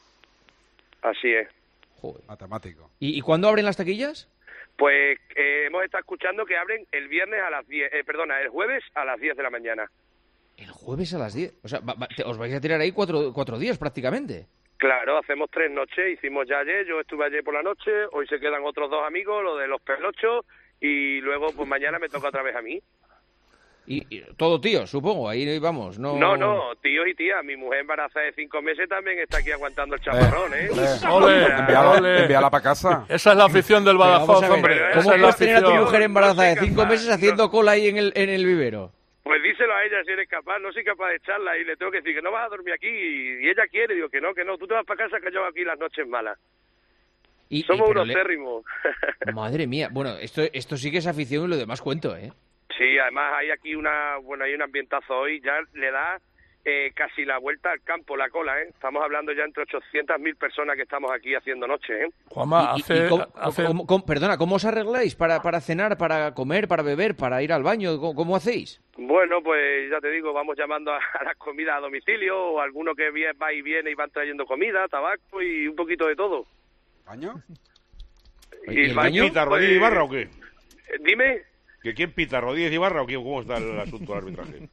Así es. Joder. Matemático. ¿Y, ¿Y cuándo abren las taquillas? Pues eh, hemos estado escuchando que abren el viernes a las diez, eh, perdona, el jueves a las diez de la mañana. ¿El jueves a las diez? O sea, va, va, te, os vais a tirar ahí cuatro, cuatro días prácticamente. Claro, hacemos tres noches, hicimos ya ayer, yo estuve ayer por la noche, hoy se quedan otros dos amigos, lo de los pelochos, y luego pues mañana me toca otra vez a mí. Y, y todo tío, supongo, ahí vamos, no... No, no, tíos y tías, mi mujer embarazada de cinco meses también está aquí aguantando el chaparrón, ¿eh? eh. ¡Ole! Envíala, envíala para casa. Esa es la afición del Badajoz, hombre. ¿Cómo puedes tener a tu mujer embarazada de cinco meses haciendo cola ahí en el, en el vivero? Pues díselo a ella si eres capaz, no soy capaz de echarla y le tengo que decir que no vas a dormir aquí y, y ella quiere, digo que no, que no, tú te vas para casa que yo hago aquí las noches malas. Y, Somos y, unos le... térrimos. Madre mía, bueno, esto esto sí que es afición y lo demás cuento, ¿eh? Sí, además hay aquí una, bueno, hay un ambientazo hoy, ya le da eh, casi la vuelta al campo, la cola, ¿eh? Estamos hablando ya entre ochocientas mil personas que estamos aquí haciendo noche, ¿eh? Juanma, hace... ¿Y, y cómo, hace... cómo, cómo, perdona, ¿cómo os arregláis para, para cenar, para comer, para beber, para ir al baño? ¿Cómo, cómo hacéis? Bueno, pues ya te digo, vamos llamando a, a las comidas a domicilio, o alguno que va y viene y van trayendo comida, tabaco y un poquito de todo. ¿Baño? ¿Y, ¿Y el baño? ¿Pita Rodríguez Ibarra o qué? Dime... ¿Que quién pita, Rodríguez Ibarra o qué? ¿Cómo está el asunto del arbitraje?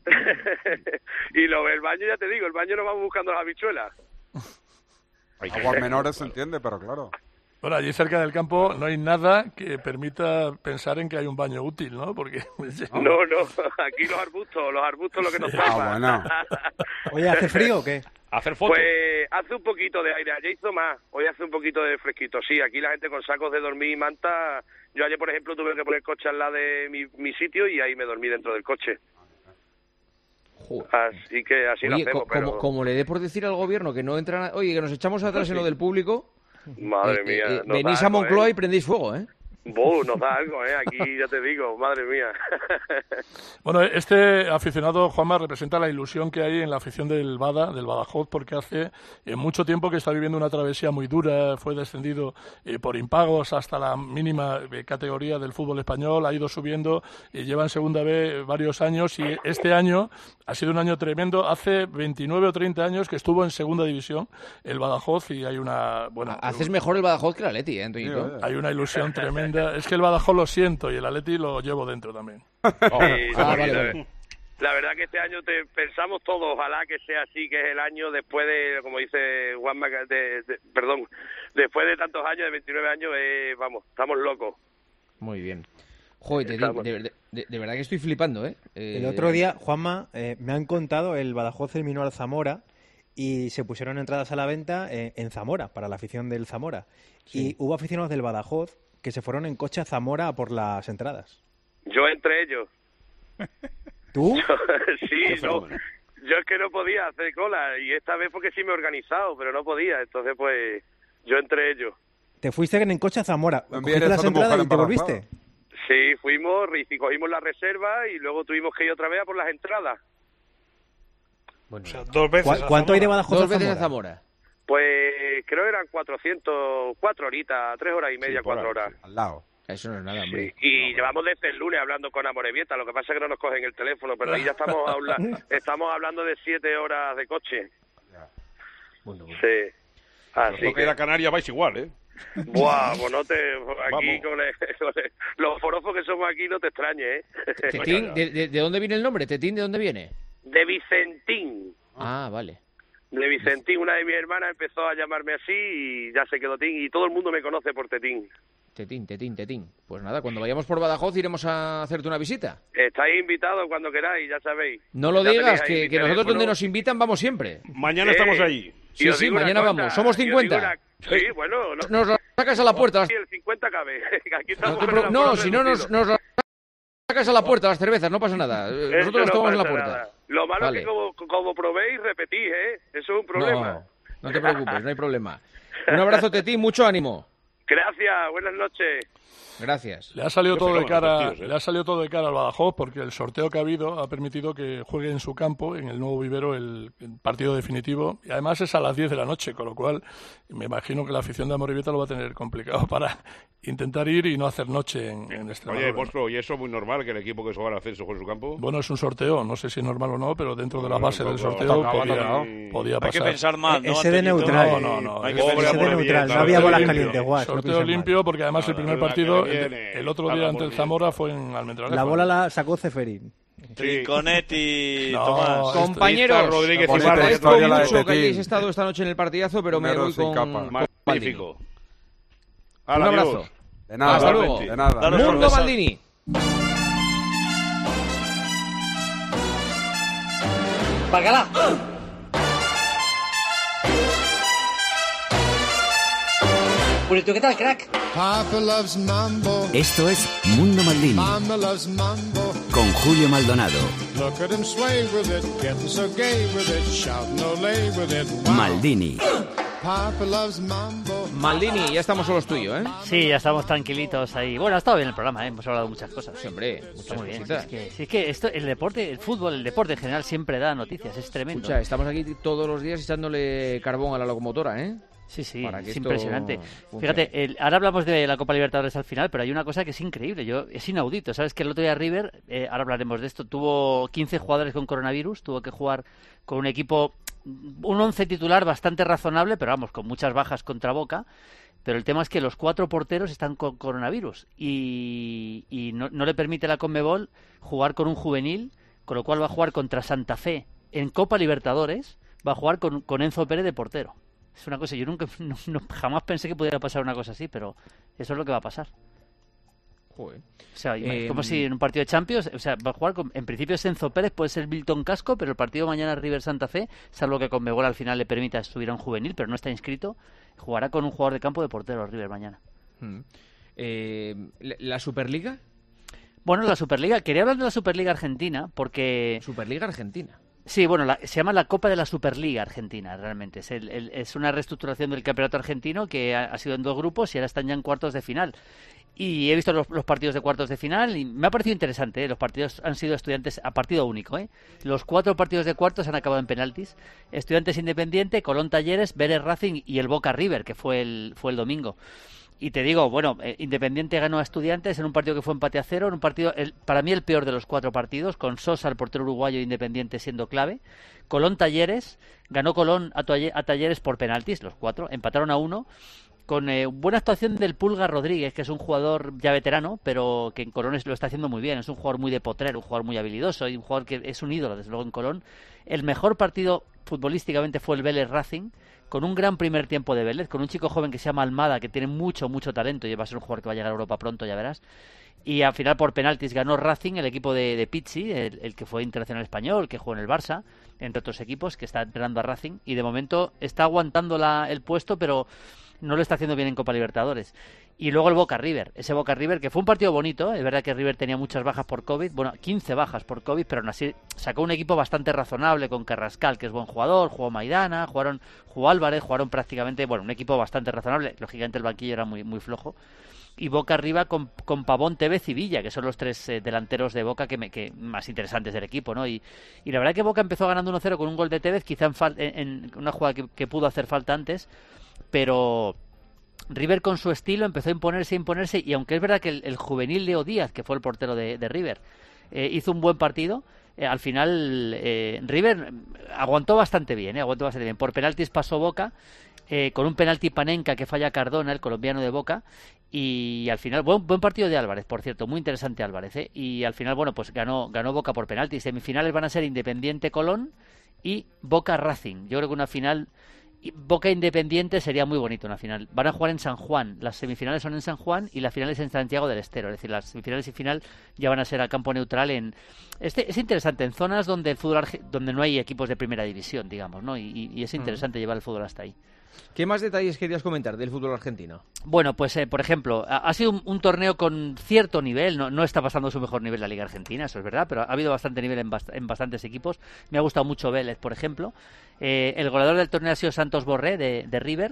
Y lo el baño, ya te digo, el baño nos vamos buscando las habichuelas. Aguas menores se entiende, pero claro. Bueno, allí cerca del campo no hay nada que permita pensar en que hay un baño útil, ¿no? Porque... No, no, aquí los arbustos, los arbustos lo que nos tapan. Ah, bueno. Oye, ¿hace frío o qué? Hacer fotos. Pues hace un poquito de aire, ayer hizo más, hoy hace un poquito de fresquito. Sí, aquí la gente con sacos de dormir y manta. Yo ayer, por ejemplo, tuve que poner el coche al lado de mi, mi sitio y ahí me dormí dentro del coche. Joder. Así que así Oye, lo hacemos, co como, pero... como le dé por decir al gobierno que no entra... Oye, que nos echamos atrás sí. en lo del público... Madre eh, mía. Eh, no venís da, a Moncloa ¿eh? y prendéis fuego, ¿eh? Buh, nos da algo, ¿eh? Aquí ya te digo, madre mía. Bueno, este aficionado, Juanma, representa la ilusión que hay en la afición del Bada, del Badajoz, porque hace eh, mucho tiempo que está viviendo una travesía muy dura, fue descendido eh, por impagos hasta la mínima eh, categoría del fútbol español, ha ido subiendo, y lleva en Segunda B varios años, y este año ha sido un año tremendo. Hace veintinueve o treinta años que estuvo en Segunda División el Badajoz, y hay una... bueno, Haces mejor el Badajoz que el Atleti, ¿eh, Antoñito? Hay una ilusión tremenda. Es que el Badajoz lo siento y el Atleti lo llevo dentro también. Oh, ah, vale, vale. La verdad que este año te pensamos todos, ojalá que sea así, que es el año después de, como dice Juanma, de, de, perdón, después de tantos años, de veintinueve años, eh, vamos, estamos locos. Muy bien. Joder, te digo, de, de, de, de verdad que estoy flipando, ¿eh? eh... El otro día, Juanma, eh, me han contado, el Badajoz eliminó al Zamora y se pusieron entradas a la venta eh, en Zamora, para la afición del Zamora. Sí. Y hubo aficionados del Badajoz que se fueron en coche a Zamora a por las entradas. Yo entre ellos. ¿Tú? Yo, sí, no. Yo es que no podía hacer cola, y esta vez porque sí me he organizado, pero no podía, entonces pues yo entre ellos. ¿Te fuiste en coche a Zamora? ¿Cogiste las entradas y te volviste? Sí, fuimos y cogimos la reserva y luego tuvimos que ir otra vez a por las entradas. Bueno, o sea, dos veces. ¿Cu ¿Cuánto hay de Badajoz dos a Zamora? veces a Zamora? Pues creo que eran cuatrocientos, cuatro horitas, tres horas y media, sí, cuatro horas. Al lado. Eso no es nada, hombre. Sí, y no, llevamos desde el lunes hablando con Amorebieta, lo que pasa es que no nos cogen el teléfono, pero ahí ya estamos, habla estamos hablando de siete horas de coche. Bueno, bueno. Sí. Así que... que ir a Canarias vais igual, ¿eh? Buah, pues no te... Aquí con, el, con el, los forofos que somos aquí no te extrañes, ¿eh? Tetín, ¿de, de, ¿de dónde viene el nombre? ¿Tetín de dónde viene? De Vicentín. Ah, vale. De Vicentín, una de mis hermanas empezó a llamarme así y ya se quedó Tín, y todo el mundo me conoce por Tetín. Tetín, Tetín, Tetín. Pues nada, cuando vayamos por Badajoz iremos a hacerte una visita. Estáis invitados cuando queráis, ya sabéis. No lo ya digas, que, que nosotros donde nos invitan vamos siempre. Mañana eh, estamos allí. Sí, sí, mañana cosa, vamos. Somos cincuenta. Una... Sí, bueno... No... Nos lo sacas a la puerta. Sí, el cincuenta cabe. Aquí no, pro... no si no nos, nos lo sacas a la puerta las cervezas, no pasa nada. Nosotros no las tomamos en la puerta. Nada. Lo malo vale. es que como, como probéis, repetís, ¿eh? Eso es un problema. No, no te preocupes, no hay problema. Un abrazo, Tetín, mucho ánimo. Gracias, buenas noches. Gracias. Le ha salido todo de cara, le ha salido todo de cara al Badajoz porque el sorteo que ha habido ha permitido que juegue en su campo, en el nuevo vivero, el, el partido definitivo, y además es a las diez de la noche, con lo cual me imagino que la afición de Amorebieta lo va a tener complicado para intentar ir y no hacer noche en, en Extremadura. Oye, Postro, ¿y eso es muy normal que el equipo que juega al ascenso juegue en su campo? Bueno, es un sorteo, no sé si es normal o no, pero dentro de la base del sorteo podía, podía pasar. Hay que pensar mal, ¿no? Ese de neutral. No, no, no. Ese de neutral, no había bolas calientes, guay. Sorteo limpio porque además el primer partido, el otro día ante el Zamora fue en Almendralejo. La bola la sacó Ceferín. Triconetti, no, Tomás. Compañeros, Rodríguez os agradezco mucho que hayáis estado esta noche en el partidazo, pero me voy con, con Magnífico. Un abrazo. De nada, hasta luego. De nada. Mundo Maldini. ¡Bacala! Purito, ¿qué tal, crack? Esto es Mundo Maldini con Julio Maldonado. Maldini. Maldini, ya estamos solos tú y yo, ¿eh? Sí, ya estamos tranquilitos ahí. Bueno, ha estado bien el programa, ¿eh? Hemos hablado de muchas cosas. Sí, hombre, muchas muy bien. cositas. Si es que, si es que esto, el deporte, el fútbol, el deporte en general siempre da noticias, es tremendo. Escucha, estamos aquí todos los días echándole carbón a la locomotora, ¿eh? Sí, sí, Para que es esto impresionante. funcione. Fíjate, el, ahora hablamos de la Copa Libertadores al final, pero hay una cosa que es increíble, yo es inaudito. Sabes que el otro día River, eh, ahora hablaremos de esto, tuvo quince jugadores con coronavirus, tuvo que jugar con un equipo, un once titular bastante razonable, pero vamos, con muchas bajas contra Boca. Pero el tema es que los cuatro porteros están con coronavirus y, y no, no le permite la Conmebol jugar con un juvenil, con lo cual va a jugar contra Santa Fe en Copa Libertadores, va a jugar con, con Enzo Pérez de portero. Es una cosa, yo nunca, no, no, jamás pensé que pudiera pasar una cosa así, pero eso es lo que va a pasar. Joder. O sea, Eh, como si en un partido de Champions, o sea, va a jugar con, en principio es Enzo Pérez, puede ser Milton Casco, pero el partido mañana River Santa Fe, salvo que Conmebol al final le permita subir a un juvenil, pero no está inscrito, jugará con un jugador de campo de portero River mañana. Hmm. Eh, ¿La Superliga? Bueno, la Superliga, quería hablar de la Superliga Argentina, porque... Superliga Argentina. Sí, bueno, la, se llama la Copa de la Superliga Argentina, realmente. Es, el, el, es una reestructuración del campeonato argentino que ha, ha sido en dos grupos y ahora están ya en cuartos de final. Y he visto los, los partidos de cuartos de final y me ha parecido interesante, ¿eh? Los partidos han sido Estudiantes a partido único, ¿eh? Los cuatro partidos de cuartos han acabado en penaltis. Estudiantes Independiente, Colón Talleres, Vélez Racing y el Boca River, que fue el, fue el domingo. Y te digo, bueno, eh, Independiente ganó a Estudiantes en un partido que fue empate a cero, en un partido, el, para mí el peor de los cuatro partidos, con Sosa, el portero uruguayo, Independiente siendo clave. Colón Talleres, ganó Colón a, a Talleres por penaltis, los cuatro, empataron a uno. Con eh, buena actuación del Pulga Rodríguez, que es un jugador ya veterano, pero que en Colón lo está haciendo muy bien. Es un jugador muy de potrero, un jugador muy habilidoso y un jugador que es un ídolo, desde luego, en Colón. El mejor partido futbolísticamente fue el Vélez Racing, con un gran primer tiempo de Vélez, con un chico joven que se llama Almada, que tiene mucho, mucho talento y va a ser un jugador que va a llegar a Europa pronto, ya verás. Y al final, por penaltis, ganó Racing, el equipo de, de Pizzi, el, el que fue internacional español, que jugó en el Barça, entre otros equipos, que está entrenando a Racing. Y de momento está aguantando la, el puesto, pero no lo está haciendo bien en Copa Libertadores. Y luego el Boca River, ese Boca River que fue un partido bonito, es verdad que River tenía muchas bajas por COVID, bueno, quince bajas por COVID, pero aún así sacó un equipo bastante razonable con Carrascal, que es buen jugador, jugó Maidana, jugaron, jugó Álvarez, jugaron prácticamente, bueno, un equipo bastante razonable, lógicamente el banquillo era muy, muy flojo. Y Boca arriba con, con Pavón, Tevez y Villa, que son los tres eh, delanteros de Boca que, me, que más interesantes del equipo, ¿no? Y, y la verdad que Boca empezó ganando uno cero con un gol de Tevez, quizá en, fal- en, en una jugada que, que pudo hacer falta antes, pero River con su estilo empezó a imponerse, a imponerse, y aunque es verdad que el, el juvenil Leo Díaz, que fue el portero de, de River, eh, hizo un buen partido, eh, al final eh, River aguantó bastante bien, eh, aguantó bastante bien. Por penaltis pasó Boca, eh, con un penalti Panenka que falla Cardona, el colombiano de Boca, y al final, buen, buen partido de Álvarez, por cierto, muy interesante Álvarez, eh, y al final, bueno, pues ganó, ganó Boca por penaltis. Semifinales van a ser Independiente Colón y Boca Racing. Yo creo que una final Boca Independiente sería muy bonito una final. Van a jugar en San Juan, las semifinales son en San Juan y la final es en Santiago del Estero, es decir, las semifinales y final ya van a ser a campo neutral. En este es interesante, en zonas donde el fútbol arge... donde no hay equipos de primera división, digamos, ¿no? Y, y es interesante uh-huh. llevar el fútbol hasta ahí. ¿Qué más detalles querías comentar del fútbol argentino? Bueno, pues eh, por ejemplo, ha, ha sido un, un torneo con cierto nivel, no, no está pasando su mejor nivel la Liga Argentina, eso es verdad, pero ha habido bastante nivel en, bast- en bastantes equipos. Me ha gustado mucho Vélez, por ejemplo. Eh, el goleador del torneo ha sido Santos Borré, de, de River.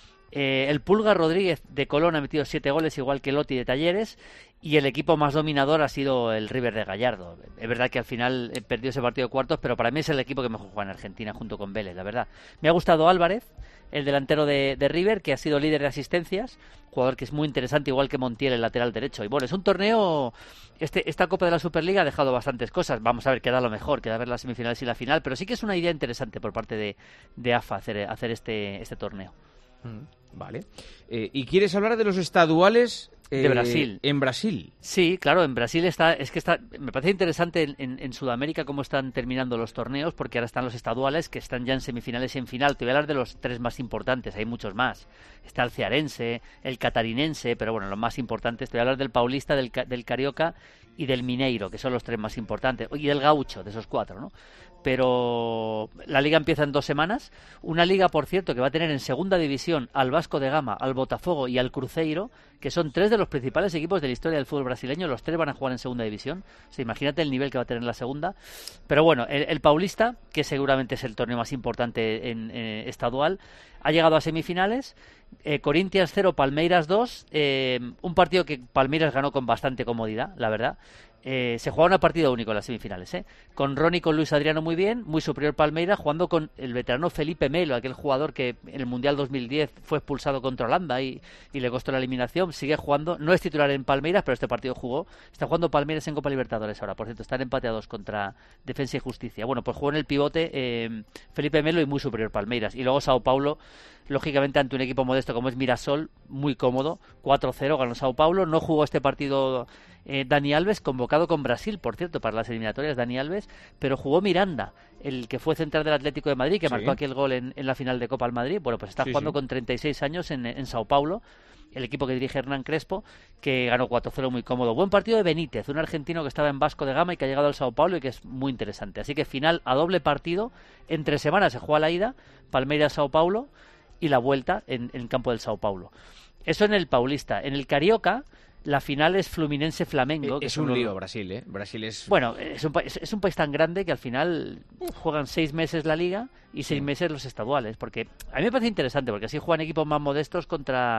Eh, el Pulga Rodríguez de Colón ha metido siete goles, igual que Lotti de Talleres, y el equipo más dominador ha sido el River de Gallardo. Es verdad que al final eh, perdió ese partido de cuartos, pero para mí es el equipo que mejor juega en Argentina, junto con Vélez, la verdad. Me ha gustado Álvarez, el delantero de, de River, que ha sido líder de asistencias, jugador que es muy interesante, igual que Montiel, el lateral derecho. Y bueno, es un torneo, este, esta Copa de la Superliga ha dejado bastantes cosas. Vamos a ver, queda lo mejor, queda ver las semifinales y la final, pero sí que es una idea interesante por parte de, de A F A hacer, hacer este, este torneo. Vale. Eh, ¿Y quieres hablar de los estaduales eh, de Brasil? En Brasil. Sí, claro, en Brasil está, es que está, me parece interesante en, en, en Sudamérica cómo están terminando los torneos, porque ahora están los estaduales que están ya en semifinales y en final. Te voy a hablar de los tres más importantes, hay muchos más. Está el cearense, el catarinense, pero bueno, los más importantes. Te voy a hablar del paulista, del, del carioca y del mineiro, que son los tres más importantes, y del gaucho, de esos cuatro, ¿no? Pero la liga empieza en dos semanas. Una liga, por cierto, que va a tener en segunda división al Vasco de Gama, al Botafogo y al Cruzeiro, que son tres de los principales equipos de la historia del fútbol brasileño. Los tres van a jugar en segunda división. O sea, imagínate el nivel que va a tener la segunda. Pero bueno, el, el paulista, que seguramente es el torneo más importante en, en estadual, ha llegado a semifinales. Eh, Corinthians cero, Palmeiras dos. Eh, un partido que Palmeiras ganó con bastante comodidad, la verdad. Eh, se jugaba un partido único en las semifinales, ¿eh? Con Ron y con Luis Adriano muy bien, muy superior Palmeiras, jugando con el veterano Felipe Melo, aquel jugador que en el Mundial dos mil diez fue expulsado contra Holanda y, y le costó la eliminación. Sigue jugando, no es titular en Palmeiras, pero este partido jugó. Está jugando Palmeiras en Copa Libertadores ahora, por cierto, están empateados contra Defensa y Justicia. Bueno, pues jugó en el pivote eh, Felipe Melo y muy superior Palmeiras. Y luego Sao Paulo, lógicamente ante un equipo modesto como es Mirasol, muy cómodo, cuatro cero ganó Sao Paulo. No jugó este partido eh, Dani Alves, convocado con Brasil, por cierto, para las eliminatorias, Dani Alves, pero jugó Miranda, el que fue central del Atlético de Madrid, que sí. marcó aquel gol en, en la final de Copa al Madrid. Bueno, pues está sí, jugando sí. con treinta y seis años en, en Sao Paulo, el equipo que dirige Hernán Crespo, que ganó cuatro cero muy cómodo. Buen partido de Benítez, un argentino que estaba en Vasco de Gama y que ha llegado al Sao Paulo y que es muy interesante. Así que final a doble partido, entre semanas se juega la ida, Palmeiras-Sao Paulo, y la vuelta en, en el campo del Sao Paulo. Eso en el paulista. En el carioca, la final es Fluminense-Flamengo. Es un lío Brasil, ¿eh? Brasil es... Bueno, es un, es, es un país tan grande que al final juegan seis meses la liga y seis sí. meses los estaduales. Porque a mí me parece interesante, porque así juegan equipos más modestos contra,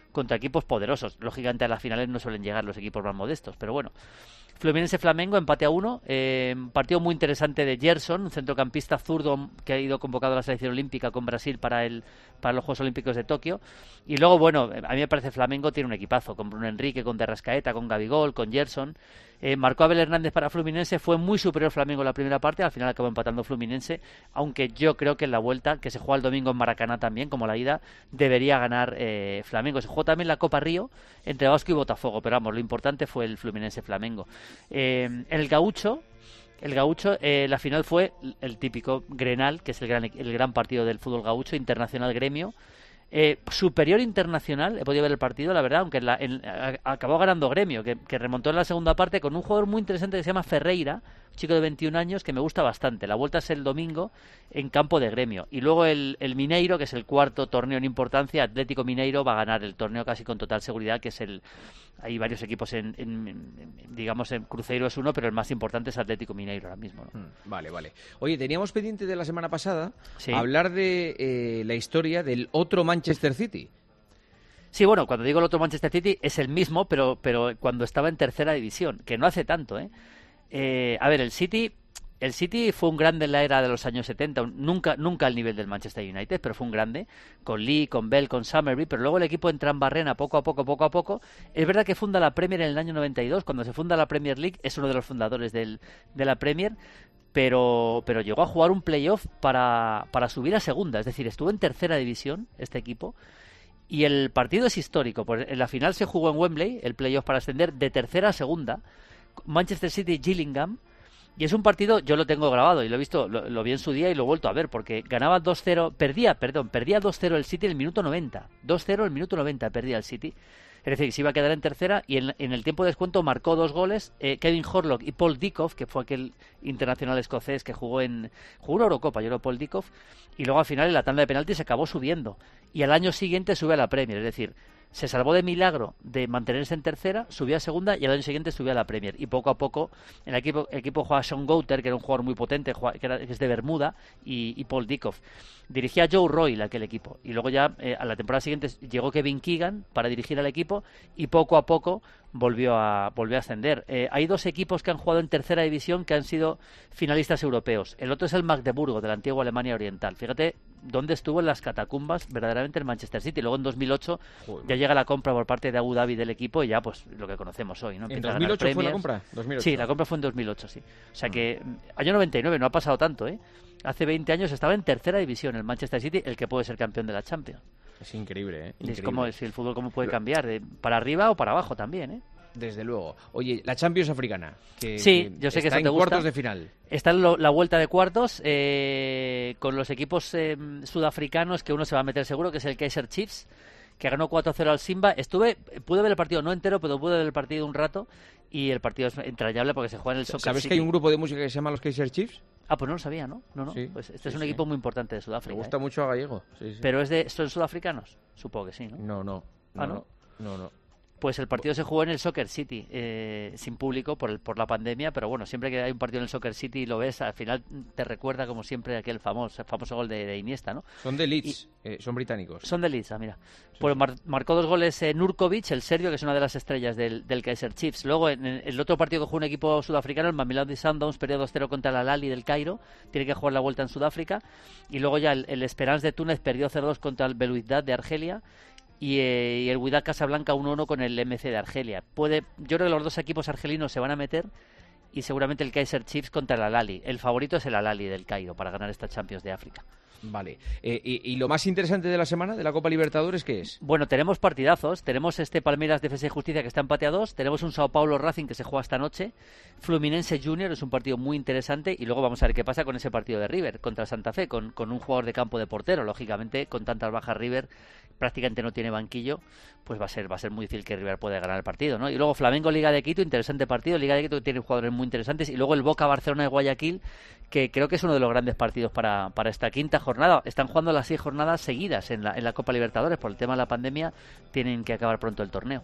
contra equipos poderosos. Lógicamente a las finales no suelen llegar los equipos más modestos, pero bueno. Fluminense-Flamengo, empate a uno. Eh, partido muy interesante de Gerson, un centrocampista zurdo que ha ido convocado a la selección olímpica con Brasil para el para los Juegos Olímpicos de Tokio. Y luego, bueno, a mí me parece Flamengo tiene un equipazo, con Bruno Enrique, con De Rascaeta, con Gabigol, con Gerson. Eh, marcó Abel Hernández para Fluminense, fue muy superior Flamengo en la primera parte, al final acabó empatando Fluminense, aunque yo creo que en la vuelta, que se juega el domingo en Maracaná también, como la ida, debería ganar eh, Flamengo. Se jugó también la Copa Río entre Vasco y Botafogo, pero vamos, lo importante fue el Fluminense-Flamengo. Eh, en el Gaúcho, el Gaúcho, eh, la final fue el típico Grenal, que es el gran, el gran partido del fútbol gaucho, Internacional Gremio. Eh, superior Internacional, he podido ver el partido, la verdad, aunque en la, en, a, acabó ganando Gremio, que, que remontó en la segunda parte con un jugador muy interesante que se llama Ferreira, un chico de veintiún años que me gusta bastante. La vuelta es el domingo en campo de Gremio. Y luego el, el Mineiro, que es el cuarto torneo en importancia, Atlético Mineiro va a ganar el torneo casi con total seguridad, que es el... Hay varios equipos en, en, en digamos, en Cruzeiro es uno, pero el más importante es Atlético Mineiro ahora mismo, ¿no? Mm, vale, vale. Oye, teníamos pendiente de la semana pasada ¿Sí? hablar de eh, la historia del otro Manchester City. Sí, bueno, cuando digo el otro Manchester City es el mismo, pero, pero cuando estaba en tercera división, que no hace tanto, ¿eh? eh a ver, el City... El City fue un grande en la era de los años setenta, nunca nunca al nivel del Manchester United, pero fue un grande, con Lee, con Bell, con Summerby, pero luego el equipo entra en barrena poco a poco, poco a poco. Es verdad que funda la Premier en el año noventa y dos, cuando se funda la Premier League, es uno de los fundadores del, de la Premier, pero, pero llegó a jugar un playoff para, para subir a segunda, es decir, estuvo en tercera división este equipo. Y el partido es histórico, pues en la final se jugó en Wembley, el playoff para ascender de tercera a segunda, Manchester City-Gillingham. Y es un partido, yo lo tengo grabado y lo he visto, lo, lo vi en su día y lo he vuelto a ver, porque ganaba dos cero, perdía, perdón, perdía dos cero el City en el minuto noventa. dos cero el minuto noventa perdía el City. Es decir, se iba a quedar en tercera y en, en el tiempo de descuento marcó dos goles eh, Kevin Horlock y Paul Dickoff, que fue aquel internacional escocés que jugó en jugó una Eurocopa, yo era Paul Dickoff, y luego al final en la tanda de penaltis se acabó subiendo. Y al año siguiente sube a la Premier, es decir, se salvó de milagro de mantenerse en tercera, subió a segunda y al año siguiente subió a la Premier. Y poco a poco el equipo, el equipo jugaba Sean Gouter, que era un jugador muy potente, que, era, que es de Bermuda, y, y Paul Dickoff. Dirigía a Joe Royle aquel equipo. Y luego ya eh, a la temporada siguiente llegó Kevin Keegan para dirigir al equipo y poco a poco volvió a volvió a ascender. Eh, hay dos equipos que han jugado en tercera división que han sido finalistas europeos. El otro es el Magdeburgo, de la antigua Alemania Oriental. Fíjate dónde estuvo en las catacumbas verdaderamente el Manchester City. Luego en dos mil ocho Joder. ya llega la compra por parte de Abu Dhabi del equipo y ya pues lo que conocemos hoy, ¿no? ¿En dos mil ocho fue la compra? dos mil ocho. Sí, la compra fue en dos mil ocho, sí. O sea que año noventa y nueve, no ha pasado tanto, ¿eh? Hace veinte años estaba en tercera división el Manchester City, el que puede ser campeón de la Champions. Es increíble, ¿eh? Increíble. Es como si el fútbol cómo puede cambiar, de para arriba o para abajo también, ¿eh? Desde luego. Oye, la Champions africana. Que, sí, que yo sé que está eso te en gusta. Cuartos de final. Está en lo, la vuelta de cuartos eh, con los equipos eh, sudafricanos, que uno se va a meter seguro, que es el Kaizer Chiefs, que ganó cuatro cero al Simba. Estuve, pude ver el partido, no entero, pero pude ver el partido un rato y el partido es entrañable porque se juega en el Soccer ¿Sabes City. que hay un grupo de música que se llama los Kaizer Chiefs? Ah, pues no lo sabía, ¿no? No, no. Sí, pues este sí, es un sí. equipo muy importante de Sudáfrica. Me gusta ¿eh? mucho a Gallego. Sí, sí. Pero es de, ¿son sudafricanos? Supongo que sí, ¿no? No, no. ¿Ah, no? no? No, no. Pues el partido se jugó en el Soccer City, eh, sin público por el, por la pandemia, pero bueno, siempre que hay un partido en el Soccer City y lo ves, al final te recuerda como siempre aquel famoso famoso gol de, de Iniesta, ¿no? Son de Leeds, y, eh, son británicos. Son de Leeds, ah, mira. Sí, pues mar, marcó dos goles eh, Nurkovic, el serbio, que es una de las estrellas del, del Kaizer Chiefs. Luego, en, en el otro partido que jugó un equipo sudafricano, el Mamelodi Sundowns, perdió dos cero contra el Al-Ahly del Cairo, tiene que jugar la vuelta en Sudáfrica. Y luego ya el, el Esperance de Túnez perdió cero dos contra el Belouizdad de Argelia. Y, eh, y el Wydad Casablanca uno uno con el M C de Argelia. Puede, yo creo que los dos equipos argelinos se van a meter y seguramente el Kaizer Chiefs contra el Al-Ahly. El favorito es el Al-Ahly del Cairo para ganar esta Champions de África. Vale. Eh, y, ¿Y lo más interesante de la semana de la Copa Libertadores qué es? Bueno, tenemos partidazos. Tenemos este Palmeiras Defensa y Justicia que está empate a dos. Tenemos un Sao Paulo Racing que se juega esta noche. Fluminense Junior es un partido muy interesante. Y luego vamos a ver qué pasa con ese partido de River contra Santa Fe, con, con un jugador de campo de portero. Lógicamente, con tantas bajas River prácticamente no tiene banquillo, pues va a ser va a ser muy difícil que River pueda ganar el partido, ¿no? Y luego Flamengo Liga de Quito, interesante partido. Liga de Quito que tiene jugadores muy interesantes. Y luego el Boca Barcelona de Guayaquil, que creo que es uno de los grandes partidos para, para esta quinta jornada. Están jugando las seis jornadas seguidas en la, en la Copa Libertadores. Por el tema de la pandemia tienen que acabar pronto el torneo.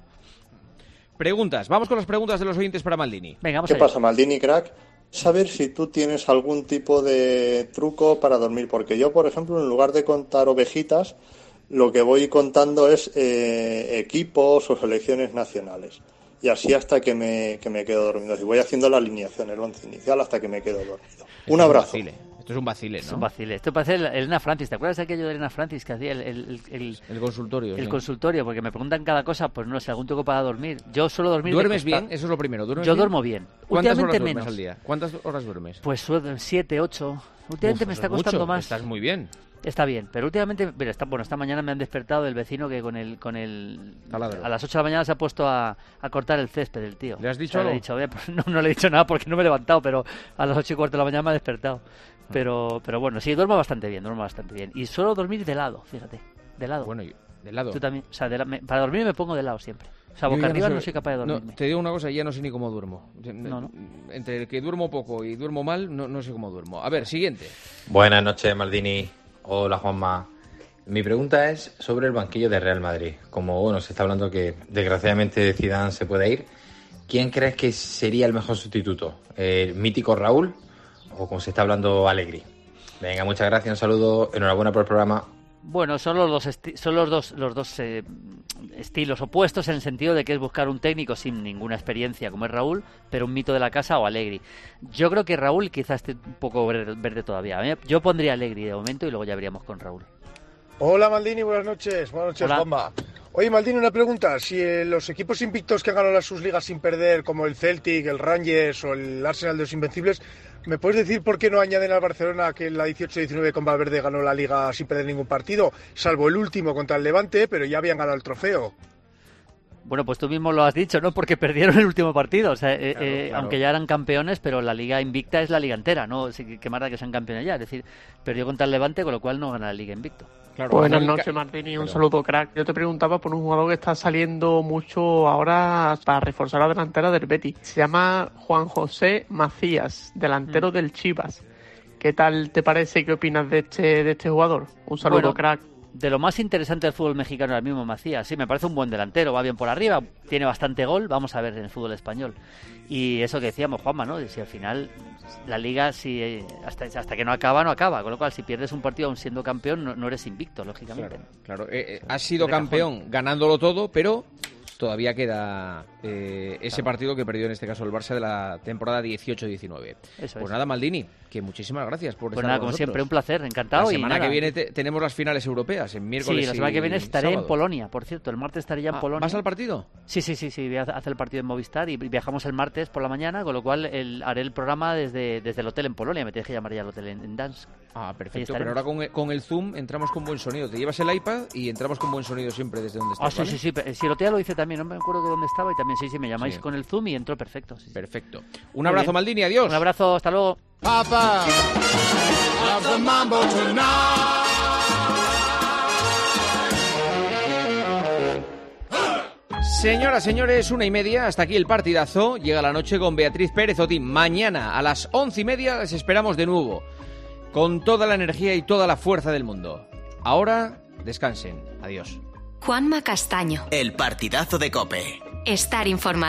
Preguntas. Vamos con las preguntas de los oyentes para Maldini. Venga, vamos ¿Qué allá. pasa, Maldini, crack? Saber si tú tienes algún tipo de truco para dormir. Porque yo, por ejemplo, en lugar de contar ovejitas, lo que voy contando es eh, equipos o selecciones nacionales. Y así hasta que me, que me quedo dormido. Y voy haciendo la alineación, el once inicial, hasta que me quedo dormido. Un abrazo. Esto es un vacile, ¿no? Es un vacile. Esto parece el- Elena Francis. ¿Te acuerdas de aquello de Elena Francis que hacía el, el, el, El consultorio. el sí. consultorio? Porque me preguntan cada cosa, pues no sé, algún truco para dormir. Yo suelo dormir... de ¿Duermes costar. bien? Eso es lo primero. ¿Duermes Yo bien? duermo bien. ¿Cuántas Últimamente horas duermes menos. al día? ¿Cuántas horas duermes? Pues suelo siete, ocho. Últimamente Uf, me eso está es costando mucho. más. Estás muy bien. Está bien, pero últimamente, mira, está, bueno, esta mañana me han despertado el vecino que con el, con el, Taladro. a las ocho de la mañana se ha puesto a, a cortar el césped el tío. ¿Le has dicho O sea, le he algo? dicho, "Oye, pues no, no le he dicho nada porque no me he levantado, pero a las ocho y cuarto de la mañana me ha despertado. Pero, pero bueno, sí, duermo bastante bien, duermo bastante bien. Y suelo dormir de lado, fíjate, de lado. Bueno, yo- de lado. Tú también, o sea, de la- me- para dormir me pongo de lado siempre. O sea, Yo boca ya arriba no, sé- soy capaz de dormirme. No, te digo una cosa, ya no sé ni cómo duermo. No, no. Entre el que duermo poco y duermo mal, no, no sé cómo duermo. A ver, siguiente. Buenas noches, Maldini. Hola, Juanma. Mi pregunta es sobre el banquillo de Real Madrid. Como bueno, se está hablando que desgraciadamente Zidane se puede ir, ¿quién crees que sería el mejor sustituto? ¿El mítico Raúl o como se está hablando Allegri? Venga, muchas gracias, un saludo, enhorabuena por el programa. Bueno, son los dos, esti- son los dos, los dos eh, estilos opuestos en el sentido de que es buscar un técnico sin ninguna experiencia como es Raúl, pero un mito de la casa o Allegri. Yo creo que Raúl quizás esté un poco verde, verde todavía. A mí- Yo pondría Allegri de momento y luego ya veríamos con Raúl. Hola Maldini, buenas noches. Buenas noches, Hola. Juanma. Oye Maldini, una pregunta. Si eh, los equipos invictos que han ganado las sus ligas sin perder, como el Celtic, el Rangers o el Arsenal de los Invencibles, ¿me puedes decir por qué no añaden al Barcelona que en la dieciocho diecinueve con Valverde ganó la liga sin perder ningún partido, salvo el último contra el Levante, pero ya habían ganado el trofeo? Bueno, pues tú mismo lo has dicho, ¿no? Porque perdieron el último partido. O sea, eh, Claro, eh, claro. aunque ya eran campeones, pero la liga invicta es la liga entera, ¿no? Sí, que- que más da que sean campeones ya. Es decir, perdió contra el Levante, con lo cual no gana la liga invicto. Buenas noches, Martini. Un saludo, crack. Yo te preguntaba por un jugador que está saliendo mucho ahora para reforzar la delantera del Betis. Se llama Juan José Macías, delantero Mm. del Chivas. ¿Qué tal te parece? ¿Qué opinas de este, de este jugador? Un saludo, Bueno, crack. De lo más interesante del fútbol mexicano ahora mismo, Macías, sí, me parece un buen delantero, va bien por arriba, tiene bastante gol, vamos a ver en el fútbol español. Y eso que decíamos, Juanma, ¿no? Si al final la liga, si eh, hasta, hasta que no acaba, no acaba, con lo cual si pierdes un partido aún siendo campeón, no, no eres invicto, lógicamente. Claro, eh, eh, has sido De cajón. campeón ganándolo todo, pero todavía queda eh, ese partido que perdió en este caso el Barça de la temporada dieciocho diecinueve. Eso Pues es. nada, Maldini, que muchísimas gracias por Pues estar nada, con como nosotros. siempre, un placer, encantado. La y semana nada. que viene te- tenemos las finales europeas, en miércoles Sí, la semana y que viene estaré sábado. en Polonia, por cierto. El martes estaré ya en Ah, Polonia. ¿vas al partido? Sí, sí, sí, sí. Voy a hacer el partido en Movistar y viajamos el martes por la mañana, con lo cual el- haré el programa desde, desde el hotel en Polonia. Me tienes que llamar ya al hotel en, en Dansk. Ah, Ahí perfecto. Pero estaremos. ahora con el, con el Zoom entramos con buen sonido. Te llevas el iPad y entramos con buen sonido siempre desde donde Ah, estás. sí, ¿vale? sí, sí. pe- Si el otro día lo hice también, no me acuerdo de dónde estaba y también, sí, sí, me llamáis Sí. con el Zoom y entró perfecto. sí, sí. Perfecto. Un Muy abrazo, bien. Maldini, adiós. Un abrazo, hasta luego. Papa of the mambo Señoras, señores, una y media, hasta aquí el partidazo. Llega la noche con Beatriz Pérez Otín. Mañana a las once y media les esperamos de nuevo, con toda la energía y toda la fuerza del mundo. Ahora, descansen. Adiós. Juanma Castaño. El partidazo de COPE. Estar informado.